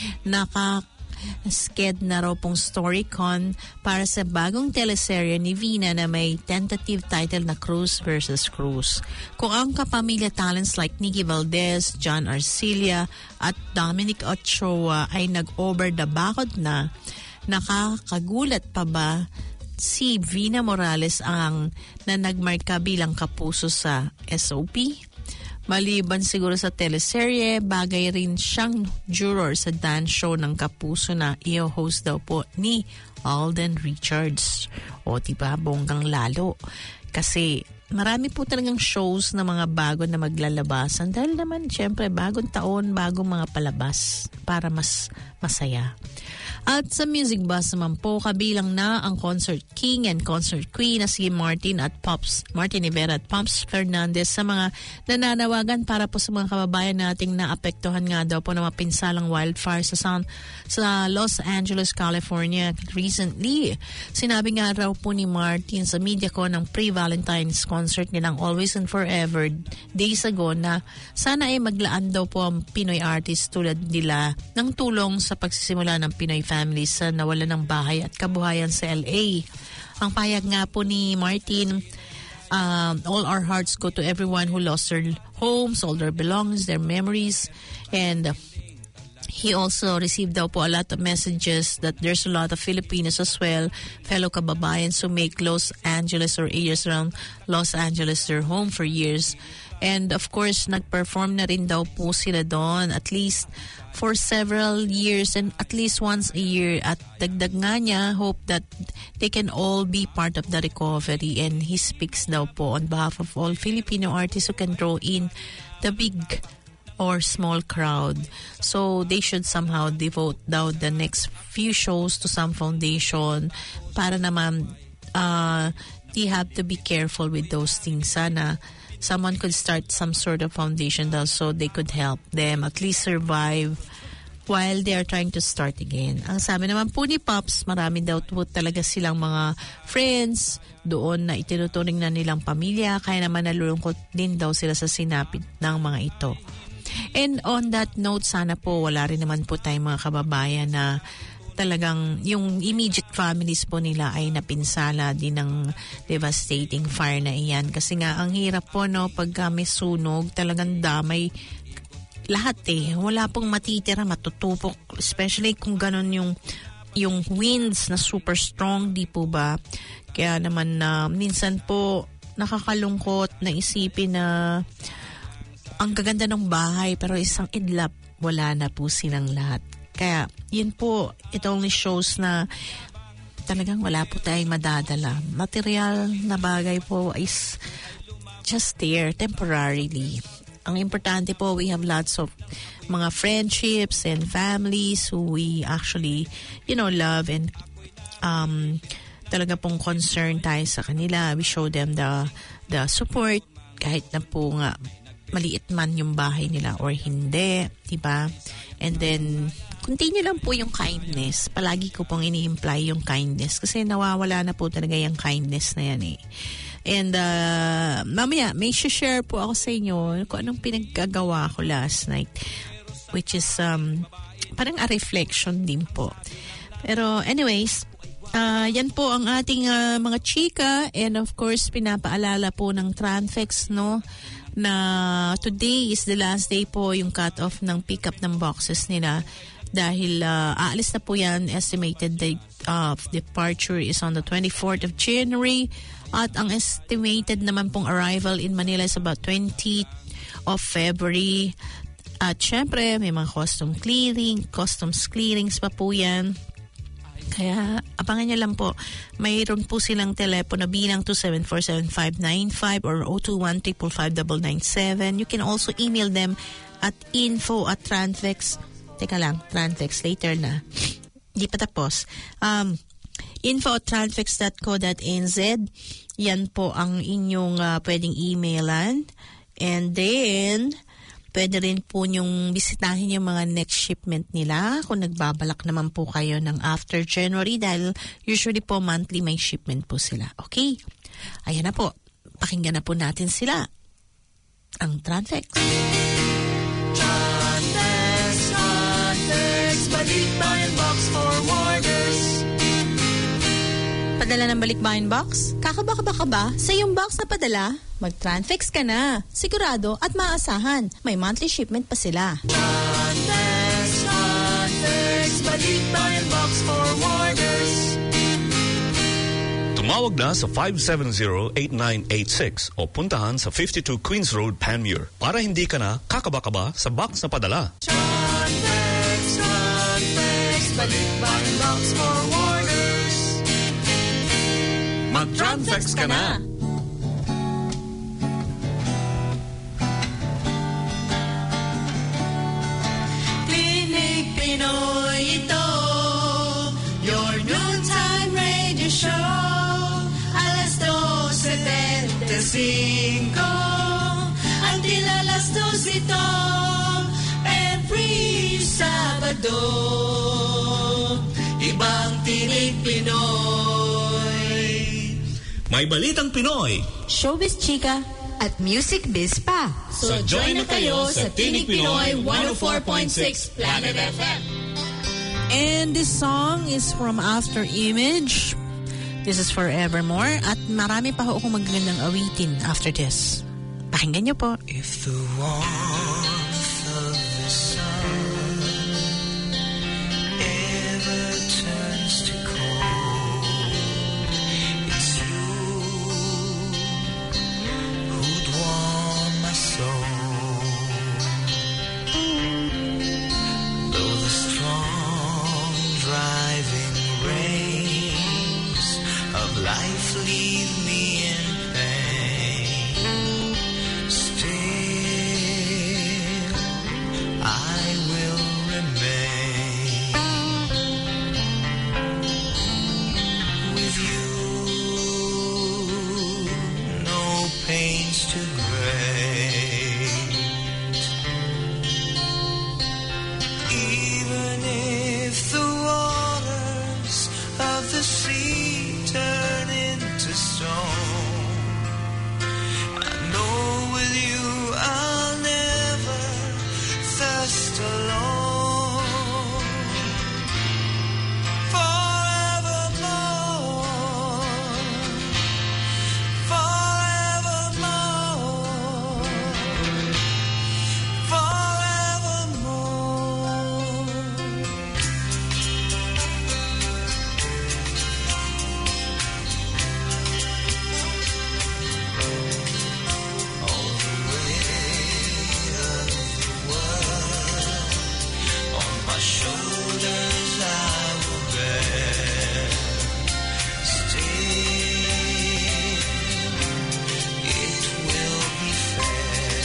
naka-sked na raw pong StoryCon para sa bagong teleserye ni Vina na may tentative title na Cruz vs. Cruz. Kung ang kapamilya talents like Nikki Valdez, John Arcilla at Dominic Ochoa ay nag-over the bakod na, nakakagulat pa ba si Vina Morales ang na nagmarka bilang kapuso sa SOP? Maliban siguro sa teleserye, bagay rin siyang juror sa dance show ng kapuso na i-host daw po ni Alden Richards. O diba, bonggang lalo. Kasi marami po talagang shows na mga bago na maglalabasan dahil naman syempre bagong taon, bagong mga palabas para mas masaya. At sa Music Bus naman po, kabilang na ang Concert King and Concert Queen na si Martin Rivera at Pops Fernandez sa mga nananawagan para po sa mga kababayan nating naapektuhan nga daw po ng mapinsalang wildfire sa Los Angeles, California recently. Sinabi nga raw po ni Martin sa media ko ng pre-Valentine's concert nilang Always and Forever days ago na sana ay maglaan daw po ang Pinoy artists tulad nila ng tulong sa pagsisimula ng Pinoy families sa nawalan ng bahay at kabuhayan sa LA. Ang payag nga po ni Martin all our hearts go to everyone who lost their homes, all their belongings, their memories. And he also received daw po a lot of messages that there's a lot of Filipinos as well, fellow kababayans who make Los Angeles or areas around Los Angeles their home for years. And of course, nag-perform na rin daw po sila doon at least for several years and at least once a year. At dagdag nga niya, hope that they can all be part of the recovery. And he speaks daw po on behalf of all Filipino artists who can draw in the big or small crowd. So they should somehow devote daw the next few shows to some foundation para naman they have to be careful with those things. Sana someone could start some sort of foundation daw so they could help them at least survive while they are trying to start again. Ang sabi naman po ni Pops, marami daw po talaga silang mga friends doon na itinuturing na nilang pamilya, kaya naman nalulungkot din daw sila sa sinapit ng mga ito. And on that note, sana po wala rin naman po tayong mga kababayan na talagang yung immediate families po nila ay napinsala din ng devastating fire na iyan. Kasi nga, ang hirap po, no, pagka may sunog, talagang damay lahat eh. Wala pong matitira, matutupok. Especially kung ganun yung winds na super strong, di po ba? Kaya naman minsan po nakakalungkot na isipin na ang gaganda ng bahay pero isang idlap, wala na po silang lahat. Kaya, yun po, it only shows na talagang wala po tayong madadala. Material na bagay po is just there temporarily. Ang importante po, we have lots of mga friendships and families who we actually, love and talaga pong concerned tayo sa kanila. We show them the support kahit na po nga maliit man yung bahay nila or hindi, diba? And then, continue lang po yung kindness. Palagi ko pong ini-imply yung kindness kasi nawawala na po talaga yung kindness na yan eh. And mamaya, may share po ako sa inyo kung anong pinagkagawa ko last night, which is parang a reflection din po. Pero anyways, yan po ang ating mga chika, and of course, pinapaalala po ng Tranfex, no, na today is the last day po yung cut-off ng pick-up ng boxes nila dahil aalis na po yan. Estimated date of departure is on the 24th of January at ang estimated naman pong arrival in Manila is about 20th of February. At syempre may mga customs clearings pa po yan. Kaya abangan nyo lang po. Mayroon po silang telepono bilang 274-7595 or 021-555-997. You can also email them at info@tranfex. Teka lang, Tranfex later na. Di pa tapos. info@tranfex.co.nz. Yan po ang inyong pwedeng emailan. And then pwede rin po nyong bisitahin yung mga next shipment nila kung nagbabalak naman po kayo ng after January dahil usually po monthly may shipment po sila. Okay? Ayan na po. Pakinggan na po natin sila. Ang Tranfex. Tranfex, balikbayan box forwarders. Padala ng balikbayan box? Kakaba ka ba sa iyong box na padala? Mag-Tranfex ka na. Sigurado at maasahan. May monthly shipment pa sila. Tranfex, balikbayan box forwarders. Tumawag na sa 570-8986 o puntahan sa 52 Queens Road, Panmure para hindi ka na kakaba-kaba sa box na padala. Tranfex, balikbayan box forwarders. Mag-Tranfex ka na. Tinig Pinoy ito, your noontime radio show. Alas 12:75 until alas 2 ito, every Sabado. Ibang Tinig Pinoy. May balitang Pinoy, Showbiz Chika, at Music Biz pa. So join na kayo sa Tinig Pinoy 104.6 Planet FM. And this song is from After Image. This is Forevermore. At marami pa ho akong magagandang awitin after this. Pakinggan niyo po. If the warmth of the sun ever turns to cold, it's you who'd warm my soul. Though the strong driving rains of life leave me in pain, still I will remain with you. No pains too great, even if the waters of the sea turn into stone. I know with you I'll never thirst alone. Forevermore, forevermore, forevermore. All the weight of the world on my shoulders I will bear. Still, it will be fair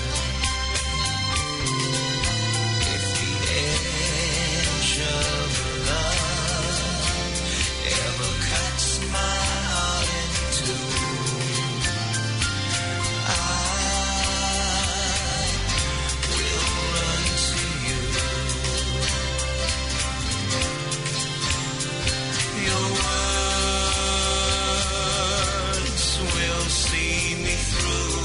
if the edge of love ever cuts my heart in two. I will run to you. Your words will see me through.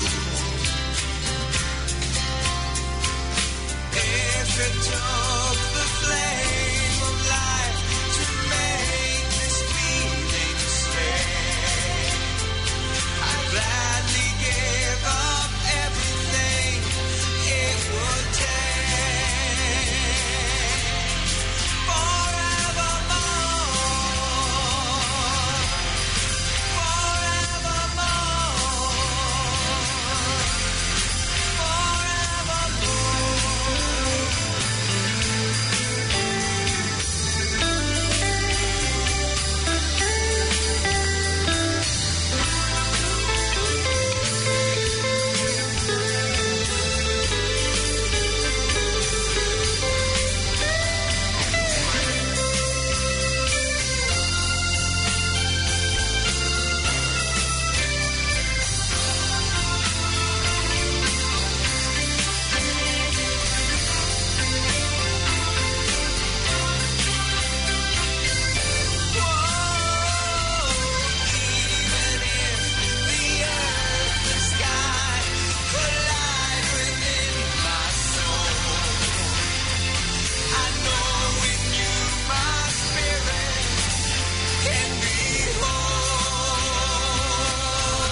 If it took the flame of life to make this feeling stay, I'd gladly give up everything it would take. Forevermore, even if the earth and sky collide within my soul, I know in you my spirit can be whole.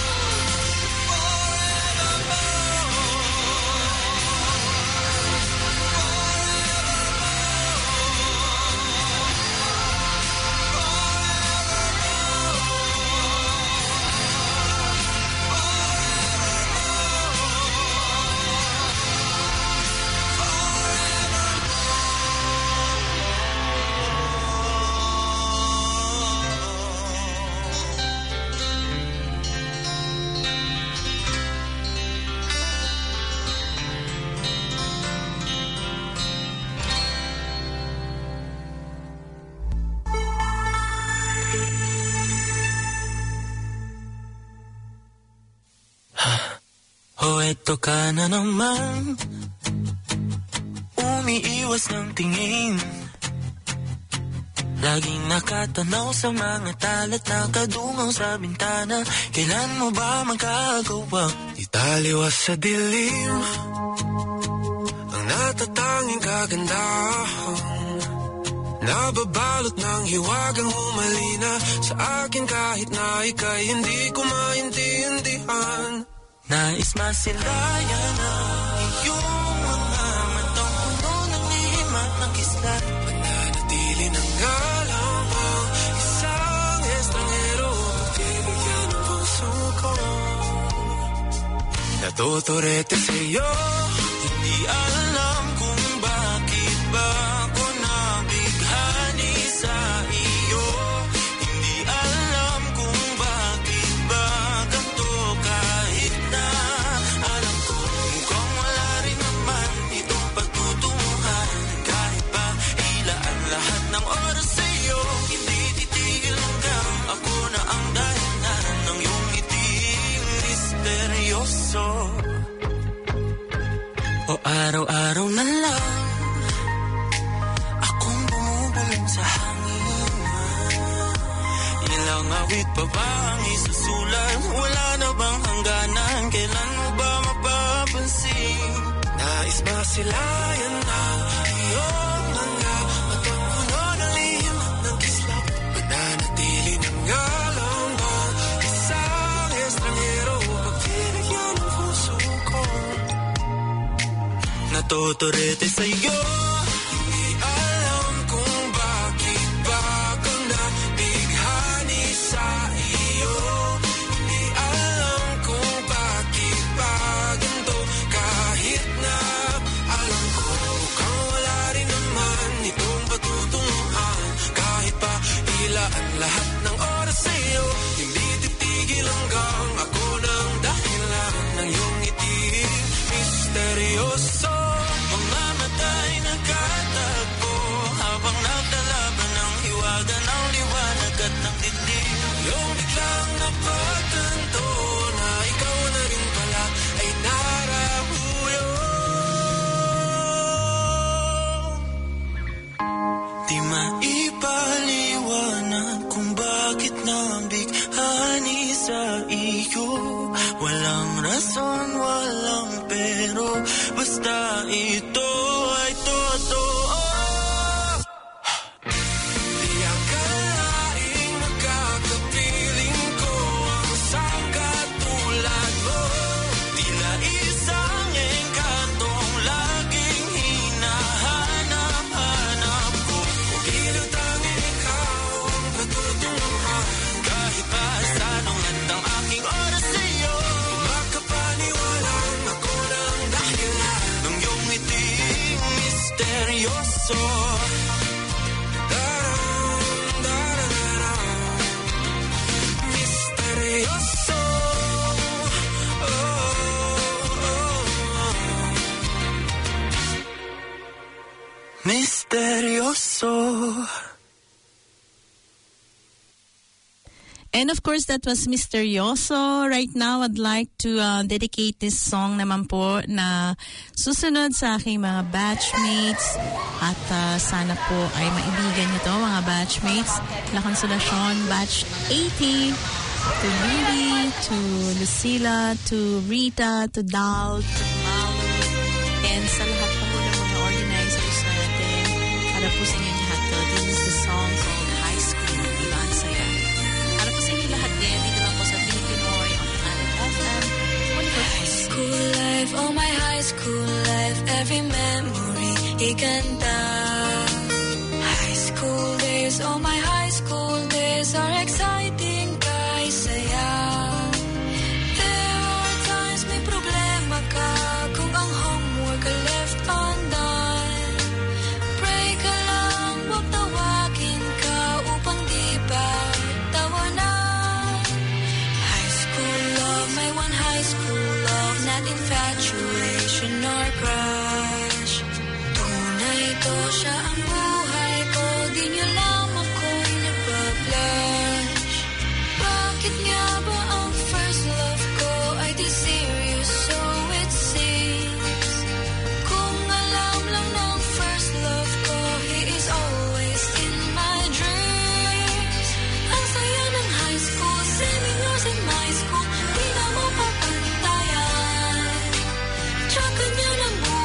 Oh, eto ka na naman, umiiwas ng tingin, laging nakatanaw sa mga talat, nakadungaw sa bintana. Kailan mo ba magkagawa italiwas sa dilim ang natatanging kagandahan Nababalot ng hiwagang humalina sa akin kahit na ika'y hindi ko maintindihan. Nais masilayan ang iyong mga matang puno ng lihim at ng kislat. Mananatili ng galang ang isang estranghero. Pagbibigyan ng puso ko. Natuturete sa'yo, hindi alam kung bakit ba ako nabighani sa iyo. Hindi alam kung bakit ba ganito kahit na alam ko mukhang wala rin naman itong pagtutunguhan. Kahit pa ilaan lahat ng oras sa iyo, hindi titigil hanggang ako na ang dahilan ng iyong ngiting misteryoso. O araw-araw na lang akong bumubulong sa hangin. Ilang awit pa ba ang isusulat? Wala na bang hangganan? Kailan mo ba mapapansin? Nais masilayan na iyong mga matang puno ng lihim at ng kislap. Mananatili ng galang ang isang estranghero. Pagbibigyan ng puso ko. Natuturete sa'yo, hindi alam kung bakit ba ako nabighani sa iyo. Hindi alam kung bakit ba ganito kahit na alam ko mukhang wala rin naman itong patutunguhan. Kahit pa ilaan lahat ng oras sa iyo, hindi titigil hanggang ako ng dahilan ng iyong ngiti misteryoso. Mga mata'y nagkatagpo habang nagdalaban ng hiwaga ng liwanag at ng dilim. Yung biglang napatanto na ikaw na rin pala ay narahuyo. Di maipaliwanag kung bakit nabighani sa iyo. Walang rason, walang pero, basta ito ay totoo. Di akalaing makakapiling ko ang isang katulad mo. Tila isang engkantong laging hinahanap-hanap ko. Bilang tanging ikaw ang patutunguhan. Kahit pa sa nungat ng aking oras sa iyo, makapaniwalang ako ng dahilan ng iyong ngiting misteryoso. Misteryoso. Oh, oh, oh. Misteryoso. And of course, that was Misteryoso. Right now, I'd like to dedicate this song naman po na susunod sa aking mga batchmates. At sana po ay maibigan nyo to, mga batchmates. La Consolacion, batch 80. To Lily, to Lucila, to Rita, to Dal, to Malu. And sa lahat po ng mga organizers natin, para po sa inyo lahat to. This is the song called High School. Diba ang saya? Dito lang po sa Team Pinoy on Planet FM. High school life, oh my high school life, every memory iganda. High school days, oh my high school days are exciting, kay saya. There are times may problema ka kung ang homework left undone. Pray ka lang, wag tawagin ka upang di ba tawanan. My one high school love, not infatuation nor crush. Tunay to siya ang buhay ko, di niyo lang ako'y nagpa-blush. Bakit nga ba ang first love ko ay di serious, so it seems. Kung alam lang ng first love ko, he is always in my dreams. Ang saya ng high school, seminars in my school, di na mo papantayan. Tsaka niya ng buhay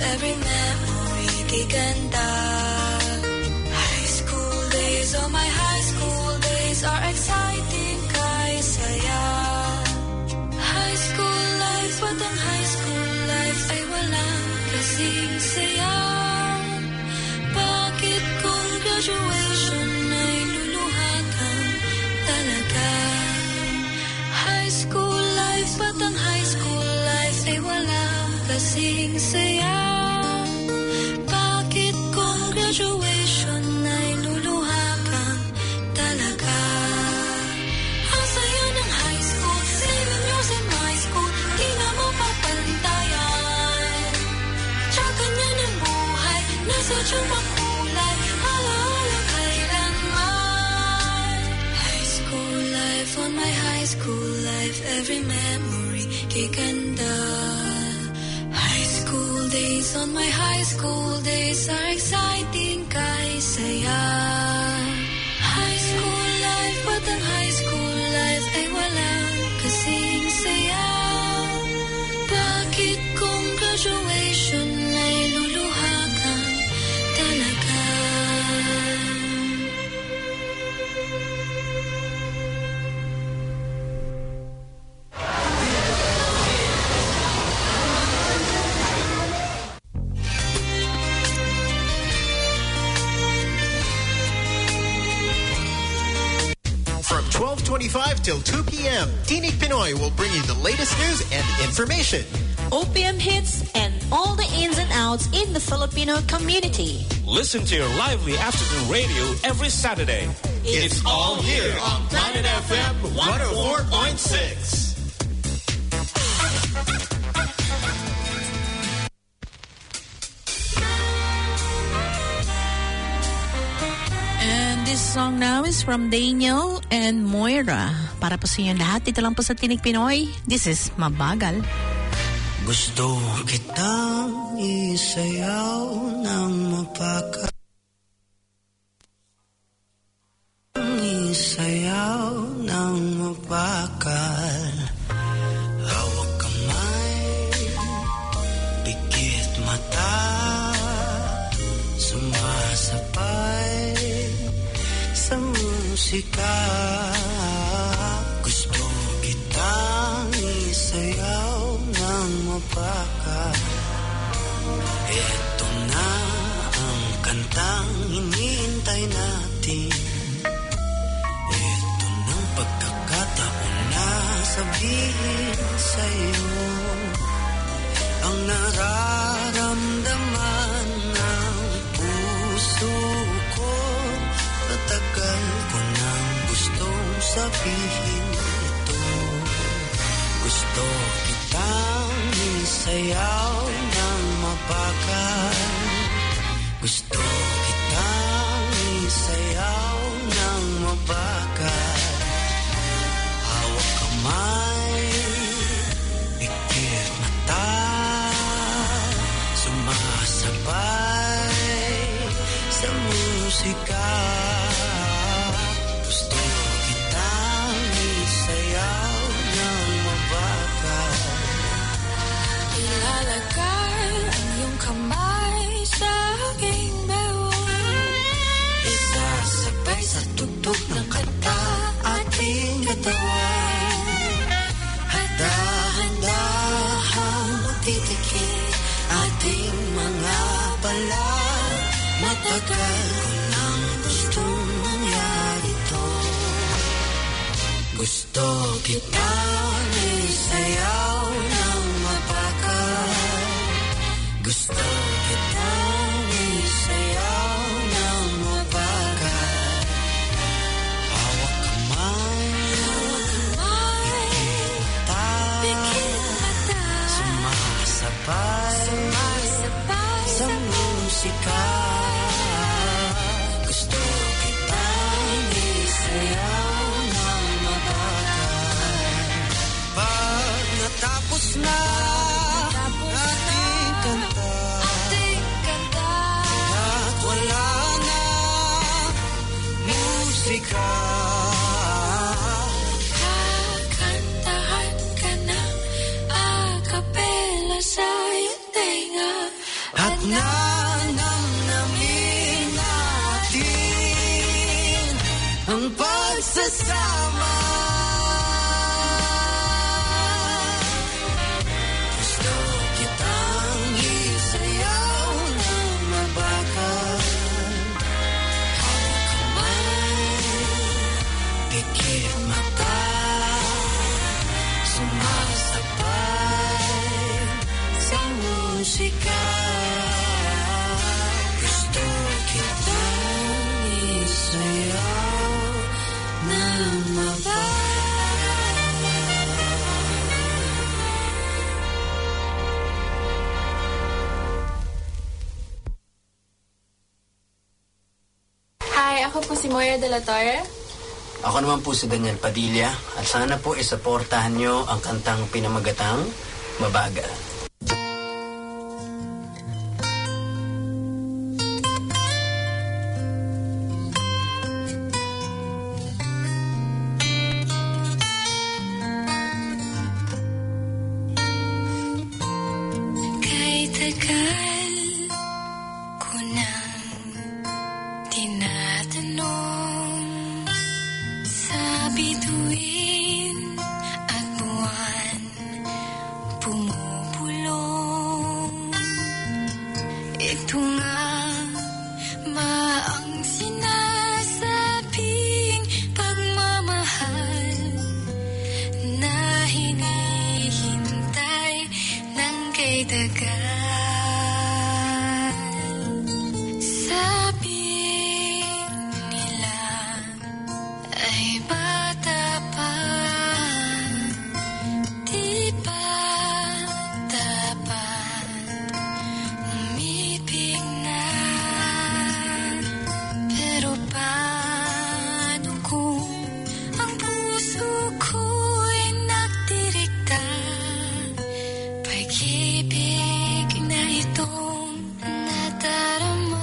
every memory kay ganda. High school days, oh my high school days are exciting kay saya. High school life, what ang high school life ay walang kasing saya. Bakit kung graduation ay luluha kang talaga? High school life, but ang high school life ay walang kasing saya. Bakit kung graduation ay luluha kang talaga? Ang saya ng high school, saving years in my school, di na mapapantayan. Tsaka niya ng buhay, nasa tiyang makulay, alaala kailanman. High school life, on my high school life, every memory kay ganda. High school days, on my high school days are exciting kay saya. High school life, but ang high school life ay walang kasing saya. Bakit kung graduation ay luluha kang talaga? From 12:25 till 2 p.m., Tinig Pinoy will bring you the latest news and information. OPM hits and all the ins and outs in the Filipino community. Listen to your lively afternoon radio every Saturday. It's all here on Planet FM 104.6. And this song now is from Daniel and Moira. Para po sa inyo lahat, dito lang po sa Tinig Pinoy. This is Mabagal. Gusto kitang isayaw ng mapaka. Isayaw ng mapakal. Hawak kamay, pikit mata, sumasabay sa musika. Gusto kitang isayaw ng mapakal. Ito na ang kantang hinihintay natin. Ito ng pagkakataon na sabihin sa'yo ang nararamdaman ng puso ko. Matagal ko nang gustong sabihin ito. Gusto kitang isayaw ng mabagal. Gusto kitang isayaw ng mabagal. Hawak kamay, pikit mata, sumasabay sa musika. Gusto kitang isayaw ng mabagal. Ilalagay ang iyong kamay sa aking bewang. Isasabay sa tugtog ng kanta ating katawan. Handa-handahang magtitikit ating mga balat. Matagal ko nang gustong mangyari to. Gusto kitang isayaw ng mabagal. Gusto kitang isayaw ng mabagal. Hawak kamay, pikit mata, sumasabay sa musika. Gusto kitang isayaw ng mabagal. Pag natapos na ating kanta, at wala na musika, kakantahan ka ng a cappella sa iyong tenga. at nanamnamin natin ang pagsasama. Gusto kitang isayaw ng mabagal, hawak kamay, pikit mata, sumasabay sa musika. Gusto kitang isayaw ng mabagal. Hi, ako po si Moira de la Torre. Ako naman po si Daniel Padilla at sana po isuportahan nyo ang kantang pinamagatang Mabagal. Kay tagal ko nang tinatanong sa bituin at buwan pumupulong. Ito nga ba ang sinasabing pagmamahal na hinihintay ng kay tagal? Sabi nila ay bata pa, di ba dapat umibig na? Pero paano kung ang puso ko'y nagdirikta? Pag-ibig na itong nadarama.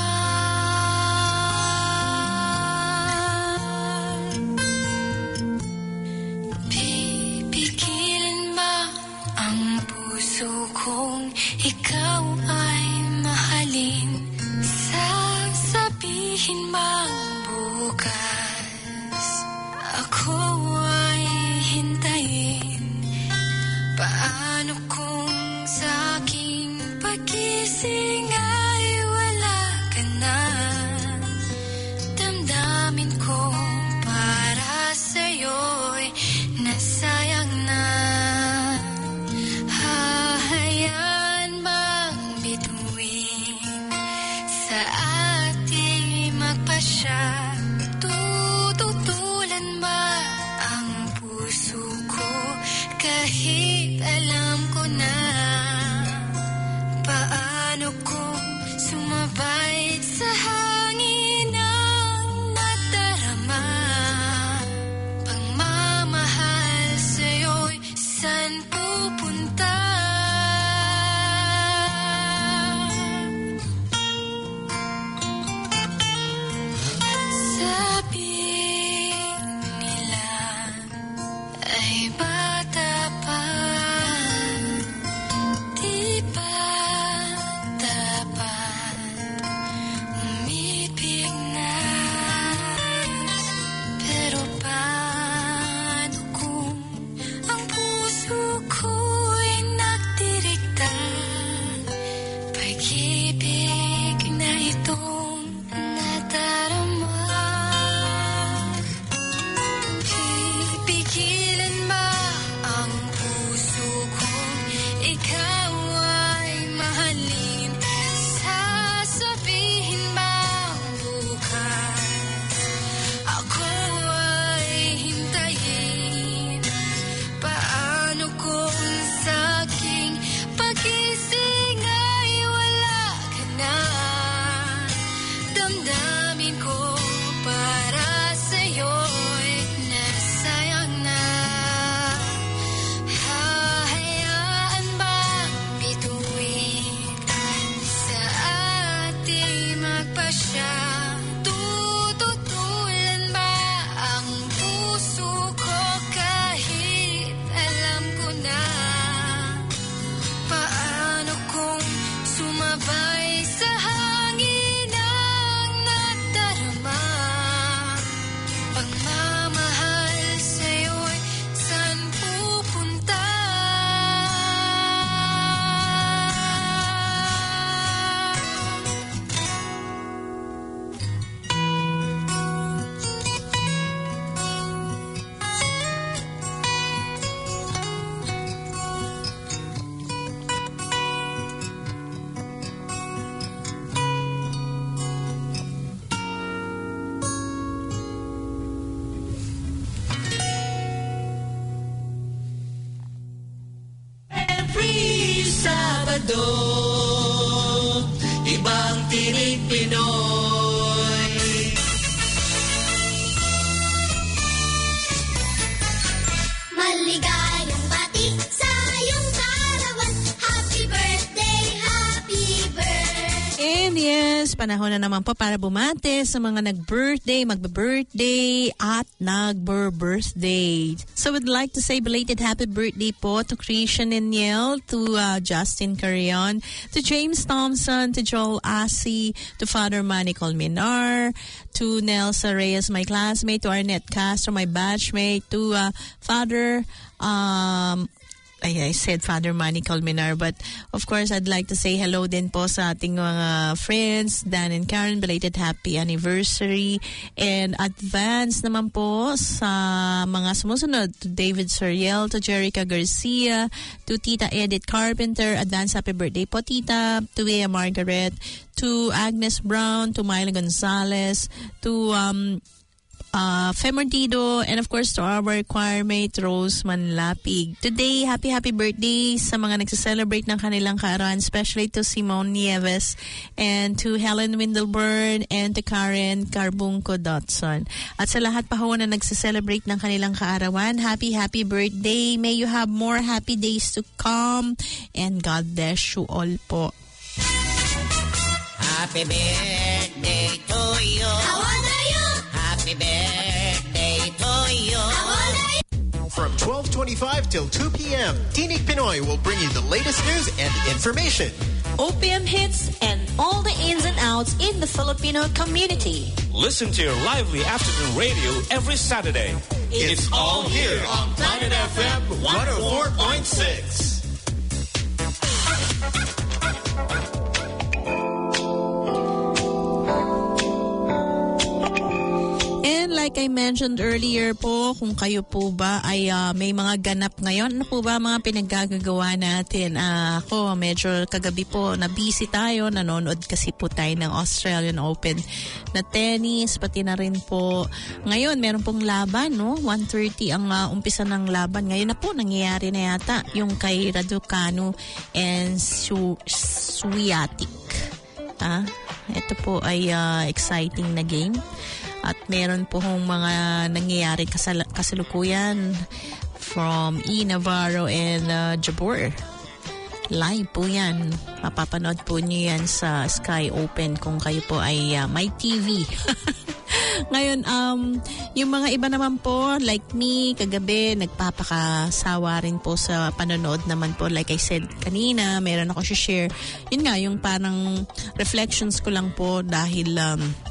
Pipigilan ba ang puso kong ikaw ay mahalin? Sasabihin bang bukas ako ay hintayin? Paano kung sa aking pagising ay wala ka na? Damdamin ko para sa'yo'y nasayang na. Hahayaan bang bituin sa ating magpasya? Tututulan ba ang puso ko kahit alam ko na? Paano kung sumabay sa hangin ang nadarama? Pagmamahal sa'yo'y saan pupunta? Sabi nila ay bata pa, di ba dapat umibig na? Pero paano kung ang puso ko'y nagdirikta? Pag-ibig na itong nadarama. Pipigilan ba ang puso kong ikaw ay mahalin? Sasabihin ba bukas ako ay hintayin? Paano kung sa aking pagising ay wala ka Sabado, ibang Tinig Pinoy. Maligayang bati sa iyong kaarawan. Happy birthday, happy birthday. And yes, panahon na naman po para bumate sa mga nag-birthday, magbe-birthday at nagbe-birthday. So we'd like to say belated happy birthday po to Christian Niel, to Justin Carrion, to James Thompson, to Joel Asi, to Father Manny Colmenar, to Nelsa Reyes, my classmate, to Arnett Castro, my batchmate, to Father I said Father Manny Colmenar, but of course I'd like to say hello din po sa ating mga friends, Dan and Karen, belated happy anniversary, and advance naman po sa mga sumusunod, to David Soriel, to Jerica Garcia, to Tita Edith Carpenter, advance happy birthday po Tita, to Leah Margaret, to Agnes Brown, to Myla Gonzalez, to Femordido, and of course to our choir mate Rose Manlapig. Today, happy birthday sa mga nagsiselebrate ng kanilang kaarawan, especially to Simone Nieves, and to Helen Windelburn, and to Karen Carbunco Dotson. At sa lahat pa ho na nagsiselebrate ng kanilang kaarawan, happy birthday. May you have more happy days to come, and God bless you all po. Happy birthday to you. How old are you? Happy birthday to you. From 12:25 till 2 p.m., Tinig Pinoy will bring you the latest news and information. OPM hits and all the ins and outs in the Filipino community. Listen to your lively afternoon radio every Saturday. It's all here on Planet FM 104.6. And like I mentioned earlier po, kung kayo po ba ay may mga ganap ngayon, ano po ba mga pinaggagawa natin? Ako, medyo kagabi po, na-busy tayo, nanonood kasi po tayo ng Australian Open na tennis, pati na rin po. Ngayon, meron pong laban, no? 1:30 ang umpisa ng laban. Ngayon na po, nangyayari na yata yung kay Raducanu and Swiatek. Ito po ay exciting na game. At meron po hong mga nangyayari kasalukuyan from E. Navarro and Jabeur. Live po yan. Mapapanood po niyo yan sa Sky Open kung kayo po ay may TV. Ngayon, yung mga iba naman po, like me, kagabi, nagpapakasawa rin po sa panonood naman po. Like I said kanina, meron ako share. Yun nga, yung parang reflections ko lang po dahil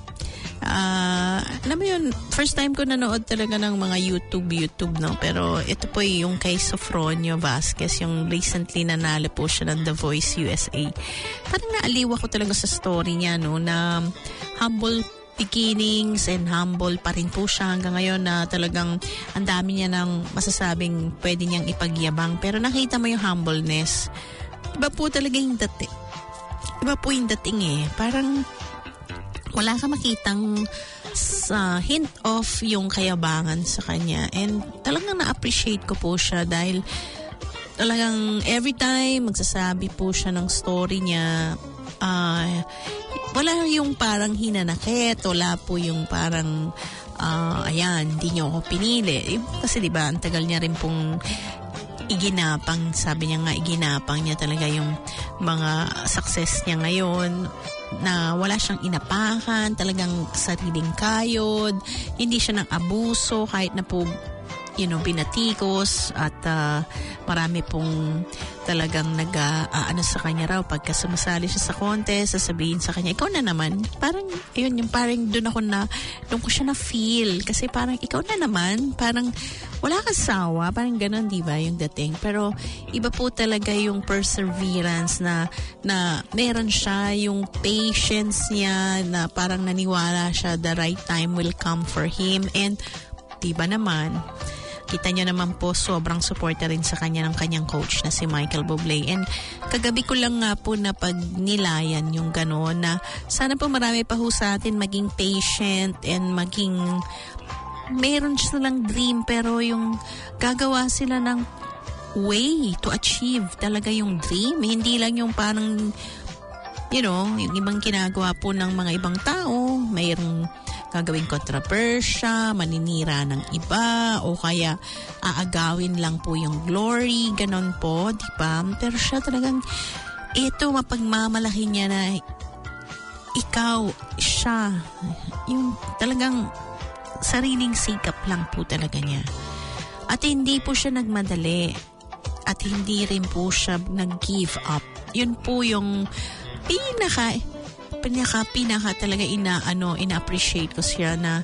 alam mo yun, first time ko nanood talaga ng mga YouTube, no? Pero ito po yung kay Sofronio Vasquez, yung recently nanalo po siya ng The Voice USA. Parang naaliw ako talaga sa story niya, no? Na humble beginnings and humble pa rin po siya hanggang ngayon, na talagang ang dami niya ng masasabing pwede niyang ipagyabang. Pero nakita mo yung humbleness. Iba po talaga yung dating. Iba po yung dating eh. Parang wala ka makitang hint of yung kayabangan sa kanya. And talagang na-appreciate ko po siya dahil talagang every time magsasabi po siya ng story niya, wala yung parang hinanakit, wala po yung parang ayan, hindi niyo ako pinili. Kasi diba, ang tagal niya rin pong iginapang, sabi niya nga, iginapang niya talaga yung mga success niya ngayon, na wala siyang inapakan, talagang sariling kayod, hindi siya nang abuso kahit na po binatikos, at marami pong talagang nag-ano sa kanya raw pagka sumasali siya sa contest, sasabihin sa kanya, ikaw na naman. Parang yun, yung parang doon ko siya na feel, kasi parang ikaw na naman, parang wala kang sawa, parang gano'n, di ba, yung dating. Pero iba po talaga yung perseverance na meron siya, yung patience niya, na parang naniwala siya the right time will come for him. And di ba naman, kita niyo naman po, sobrang supporter rin sa kanya ng kanyang coach na si Michael Bublé. And kagabi ko lang nga po na pagnilayan yung gano'n, na sana po marami pa ho sa atin maging patient and maging meron silang dream, pero yung gagawa sila ng way to achieve talaga yung dream. Hindi lang yung parang, yung ibang ginagawa po ng mga ibang tao, mayroong gagawing kontrobersya, maninira ng iba, o kaya aagawin lang po yung glory, ganon po, di ba? Pero siya talagang, ito mapagmamalaki niya na siya, yung talagang sariling sikap lang po talaga niya. At hindi po siya nagmadali, at hindi rin po siya nag-give up. Yun po yung pinaka talaga ina-appreciate ko siya, na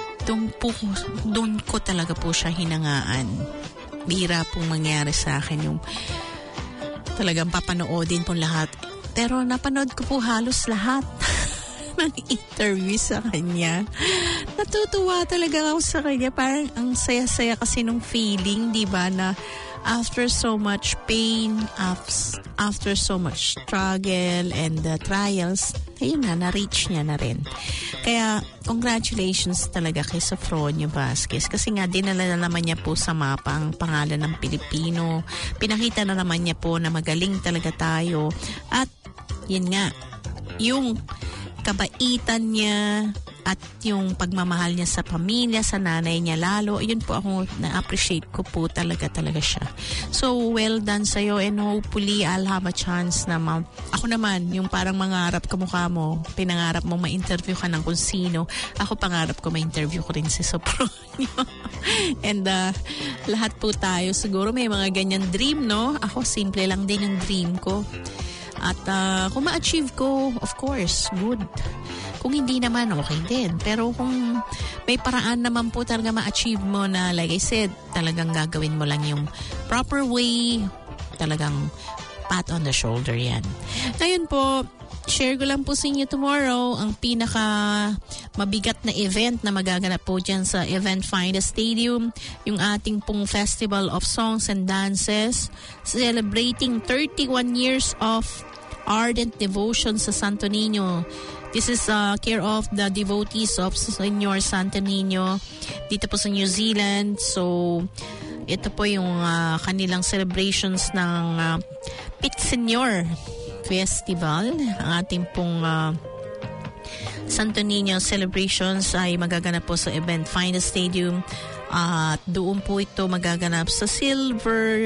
doon ko talaga po siya hinangaan. Bira pong mangyari sa akin yung talagang papanoodin po lahat. Pero napanood ko po halos lahat ng interview sa kanya. Natutuwa talaga ako sa kanya. Parang ang saya-saya kasi nung feeling, di ba, na after so much pain, after so much struggle and trials, ayun na-reach niya na rin. Kaya, congratulations talaga kay Sofronio Vasquez. Kasi nga, dinala na naman niya po sa mapa ang pangalan ng Pilipino. Pinakita na naman niya po na magaling talaga tayo. At, yun nga, yung kabaitan niya at yung pagmamahal niya sa pamilya, sa nanay niya lalo, yun po ako na-appreciate ko po talaga siya. So, well done sa'yo, and hopefully I'll have a chance na ako naman, yung parang mangarap kamukha mo, pinangarap mo ma-interview ka ng kung sino, ako pangarap ko ma-interview ko rin si Sofronio. And lahat po tayo siguro may mga ganyan dream, no? Ako simple lang din yung dream ko. At kung ma-achieve ko, of course, good. Kung hindi naman, okay din. Pero kung may paraan naman po talaga ma-achieve mo na, like I said, talagang gagawin mo lang yung proper way, talagang pat on the shoulder yan. Ngayon po, share ko lang po sa inyo tomorrow ang pinaka mabigat na event na magaganap po dyan sa Event Finder Stadium, yung ating pong Festival of Songs and Dances, celebrating 31 years of ardent devotion sa Santo Niño. This is care of the devotees of Señor Santo Niño dito po sa New Zealand. So, ito po yung kanilang celebrations ng Pit Señor Festival. Ang ating pong Santo Niño celebrations ay magaganap po sa Event Finder Stadium. At doon po ito magaganap sa Silver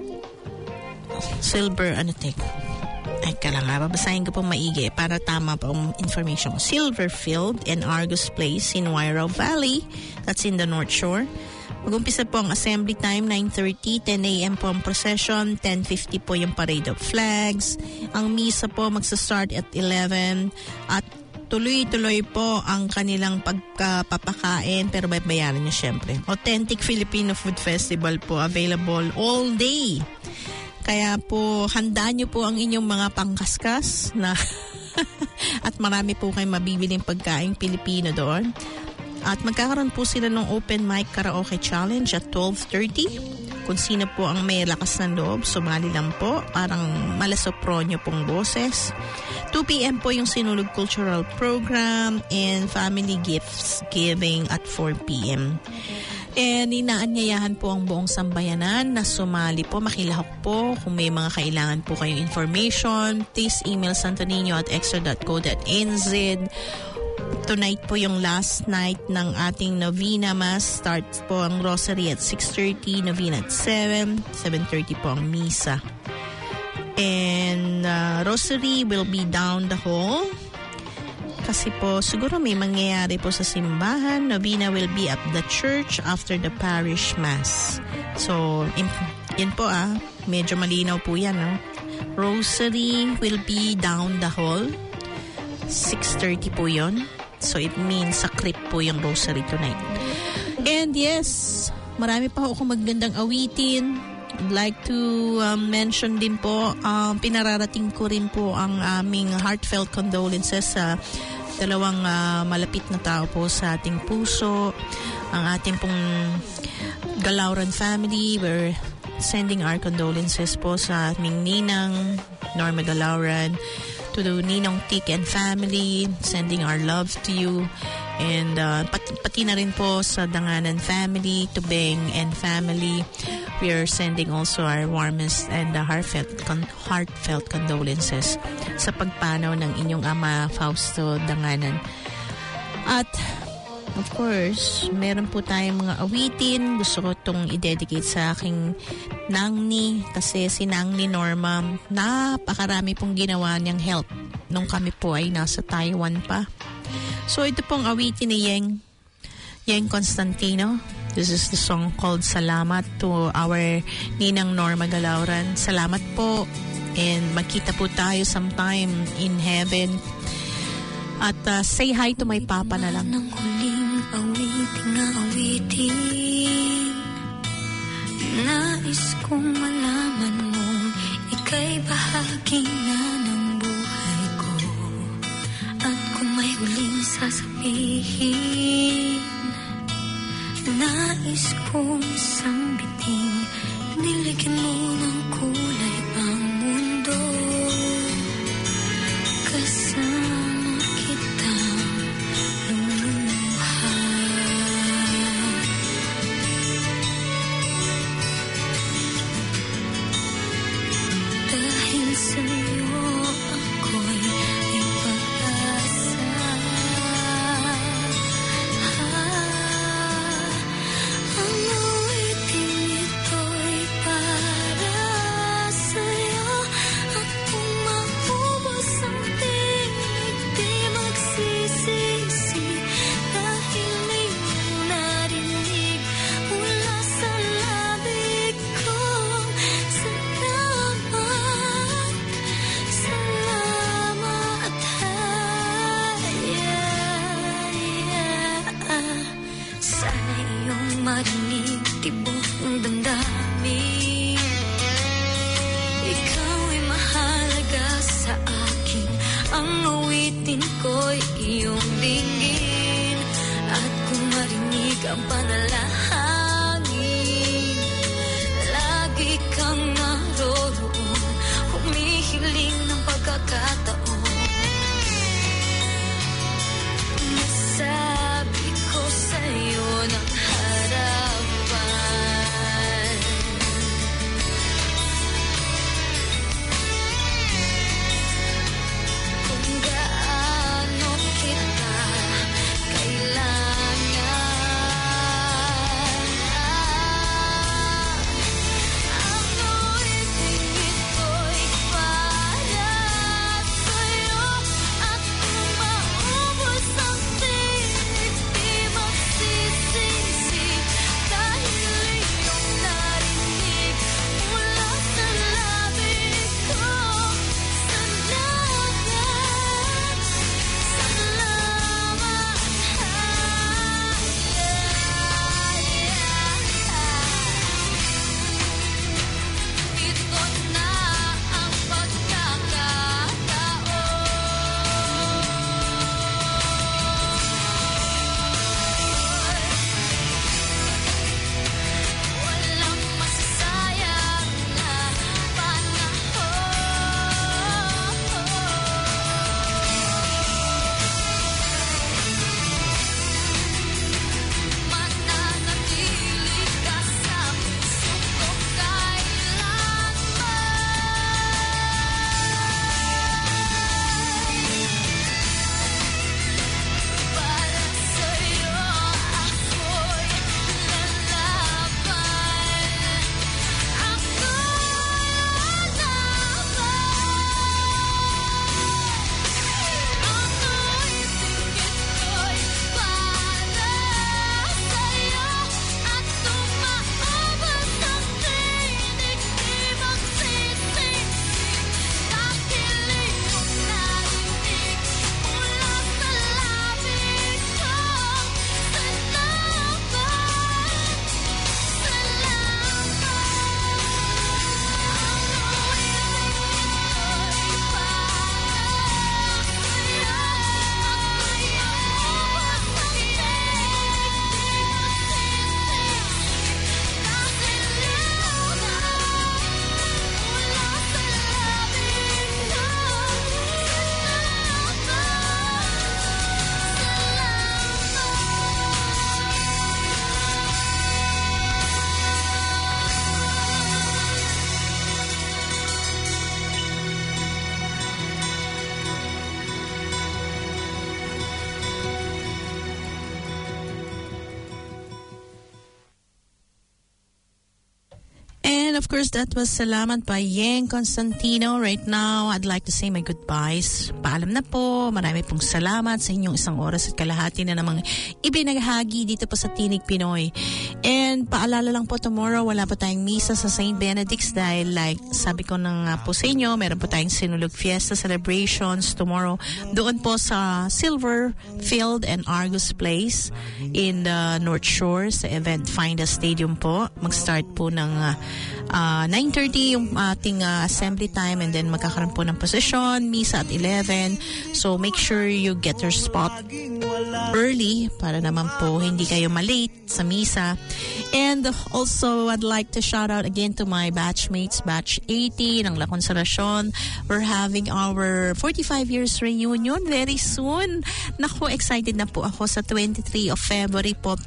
babasahin ko po maigi para tama po ang information. Silverfield and Argus Place in Wairau Valley. That's in the North Shore. Mag-umpisa po ang assembly time, 9:30, 10 a.m. po ang procession, 10:50 po yung parade of flags. Ang misa po magsa-start at 11 at tuloy-tuloy po ang kanilang pagpapakain, pero may bayaran niya syempre. Authentic Filipino Food Festival po, available all day. Kaya po, handaan niyo po ang inyong mga pangkaskas na at marami po kayong mabibiling pagkain Pilipino doon. At magkakaroon po sila ng open mic karaoke challenge at 12:30. Kung sino po ang may lakas ng loob, sumali lang po. Parang malasopronyo pong boses. 2 p.m. po yung Sinulog Cultural Program and Family Gifts Giving at 4 p.m. And inaanyayahan po ang buong sambayanan na sumali po, makilahok po. Kung may mga kailangan po kayong information, please email santonino@extra.co.nz. Tonight po yung last night ng ating novena mass. Starts po ang rosary at 6:30, novena at 7, 7:30 po ang misa. And rosary will be down the hall. Kasi po, siguro may mangyayari po sa simbahan. Novena will be at the church after the parish mass. So, yun po medyo malinaw po yan. Rosary will be down the hall. 6:30 po yun. So, it means sa crypt po yung rosary tonight. And yes, marami pa akong magandang awitin. I'd like to mention din po, pinararating ko rin po ang aming heartfelt condolences sa dalawang malapit na tao po sa ating puso. Ang ating pong Galauran family, we're sending our condolences po sa aming ninang, Norma Galauran, to the Ninong Tik and family, sending our love to you. And pati na rin po sa Danganan family, Tubeng and family, we are sending also our warmest and heartfelt condolences sa pagpanaw ng inyong ama, Fausto Danganan. At of course, meron po tayong mga awitin. Gusto ko itong i-dedicate sa aking nangni kasi si Nangni Norma, napakarami pong ginawa niyang help nung kami po ay nasa Taiwan pa. So ito pong awitin ni Yeng Constantino. This is the song called Salamat to our Ninang Norma Galauran. Salamat po, and magkita po tayo sometime in heaven. At say hi to my papa na lang. Nang huling awitin, nais kong malaman mong ika'y bahagi na ng buhay ko. At kung may huling sasabihin, nais kong isang biting, niligyan mo ng kulay ang mundo. Kasama kitang lumuha. Dahil sa'yo ako'y may pag-asa. Ang awiting ito'y para sa'yo. At kung maubos ang tinig, di magsisisi. Dahil may narinig mula sa labi ko. Salamat, sana iyong marinig tibok ng damdamin. Ikaw ay mahalaga sa akin, ang awitin ko'y iyong dinggin. At kung marinig ang panalangin, lagi kang naroroon, humihiling ng pagkakataon. Masabi ko sa'yo ng harapan, kung gaano kita kailangan. And of course, that was Salamat by Yeng Constantino. Right now, I'd like to say my goodbyes. Paalam na po. Marami pong salamat sa inyong 1 oras at kalahati na namang ibinaghagi dito po sa Tinig Pinoy. And paalala lang po, tomorrow wala po tayong misa sa St. Benedict's dahil like sabi ko na nga po sa inyo, meron po tayong Sinulog Fiesta celebrations tomorrow doon po sa Silver Field and Argus Place in the North Shore sa event Find a Stadium po. Mag-start po ng 9:30 yung ating assembly time, and then magkakaroon po ng procession, misa at 11. So make sure you get your spot early para naman po hindi kayo malate sa misa. And also, I'd like to shout out again to my batchmates, batch 80 ng La Consolacion. We're having our 45 years reunion very soon. Naku, excited na po ako sa 23 of February po,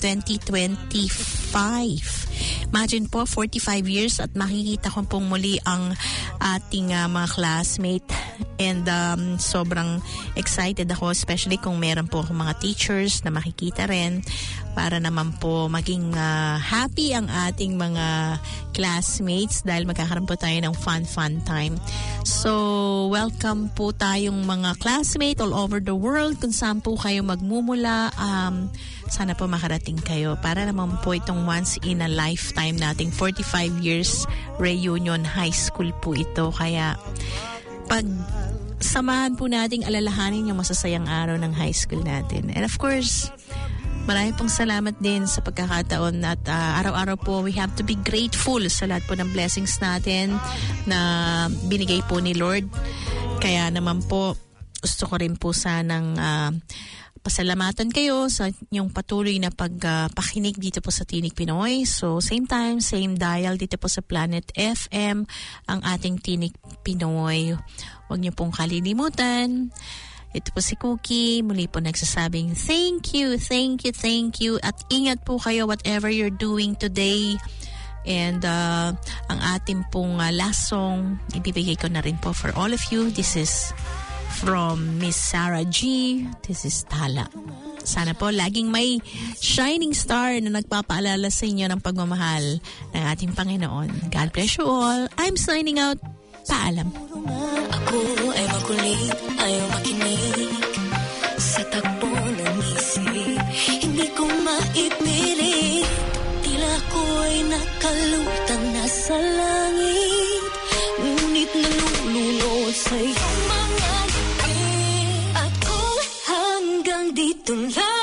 2025. Imagine po, 45 years at makikita ko pong muli ang ating mga classmate. And sobrang excited ako, especially kung meron po akong mga teachers na makikita rin para naman po maging happy ang ating mga classmates dahil magkakaroon po tayo ng fun time. So, welcome po tayong mga classmate all over the world. Kung saan po kayo magmumula, sana po makarating kayo para naman po itong once in a lifetime nating 45 years reunion high school po ito. Kaya pag samahan po nating alalahanin yung masasayang araw ng high school natin. And of course, marami pong salamat din sa pagkakataon at araw-araw po we have to be grateful sa lahat po ng blessings natin na binigay po ni Lord. Kaya naman po gusto ko rin po sanang pasalamatan kayo sa inyong patuloy na pagpakinig dito po sa Tinig Pinoy. So, same time, same dial dito po sa Planet FM, ang ating Tinig Pinoy. Huwag niyo pong kalilimutan. Ito po si Cookie, muli po nagsasabing thank you. At ingat po kayo whatever you're doing today. And ang ating pong last song, ibibigay ko na rin po for all of you. This is from Miss Sarah G. This is Tala. Sana po laging may shining star na nagpapaalala sa inyo ng pagmamahal ng ating Panginoon. God bless you all. I'm signing out. Paalam. Ako ay makulit, ayaw makinig sa takbo ng isip. Hindi ko maipilit, tila ko'y nakalutang nasa langit. Ngunit nalulunod sa iyong mga ngiti. At kung hanggang dito lang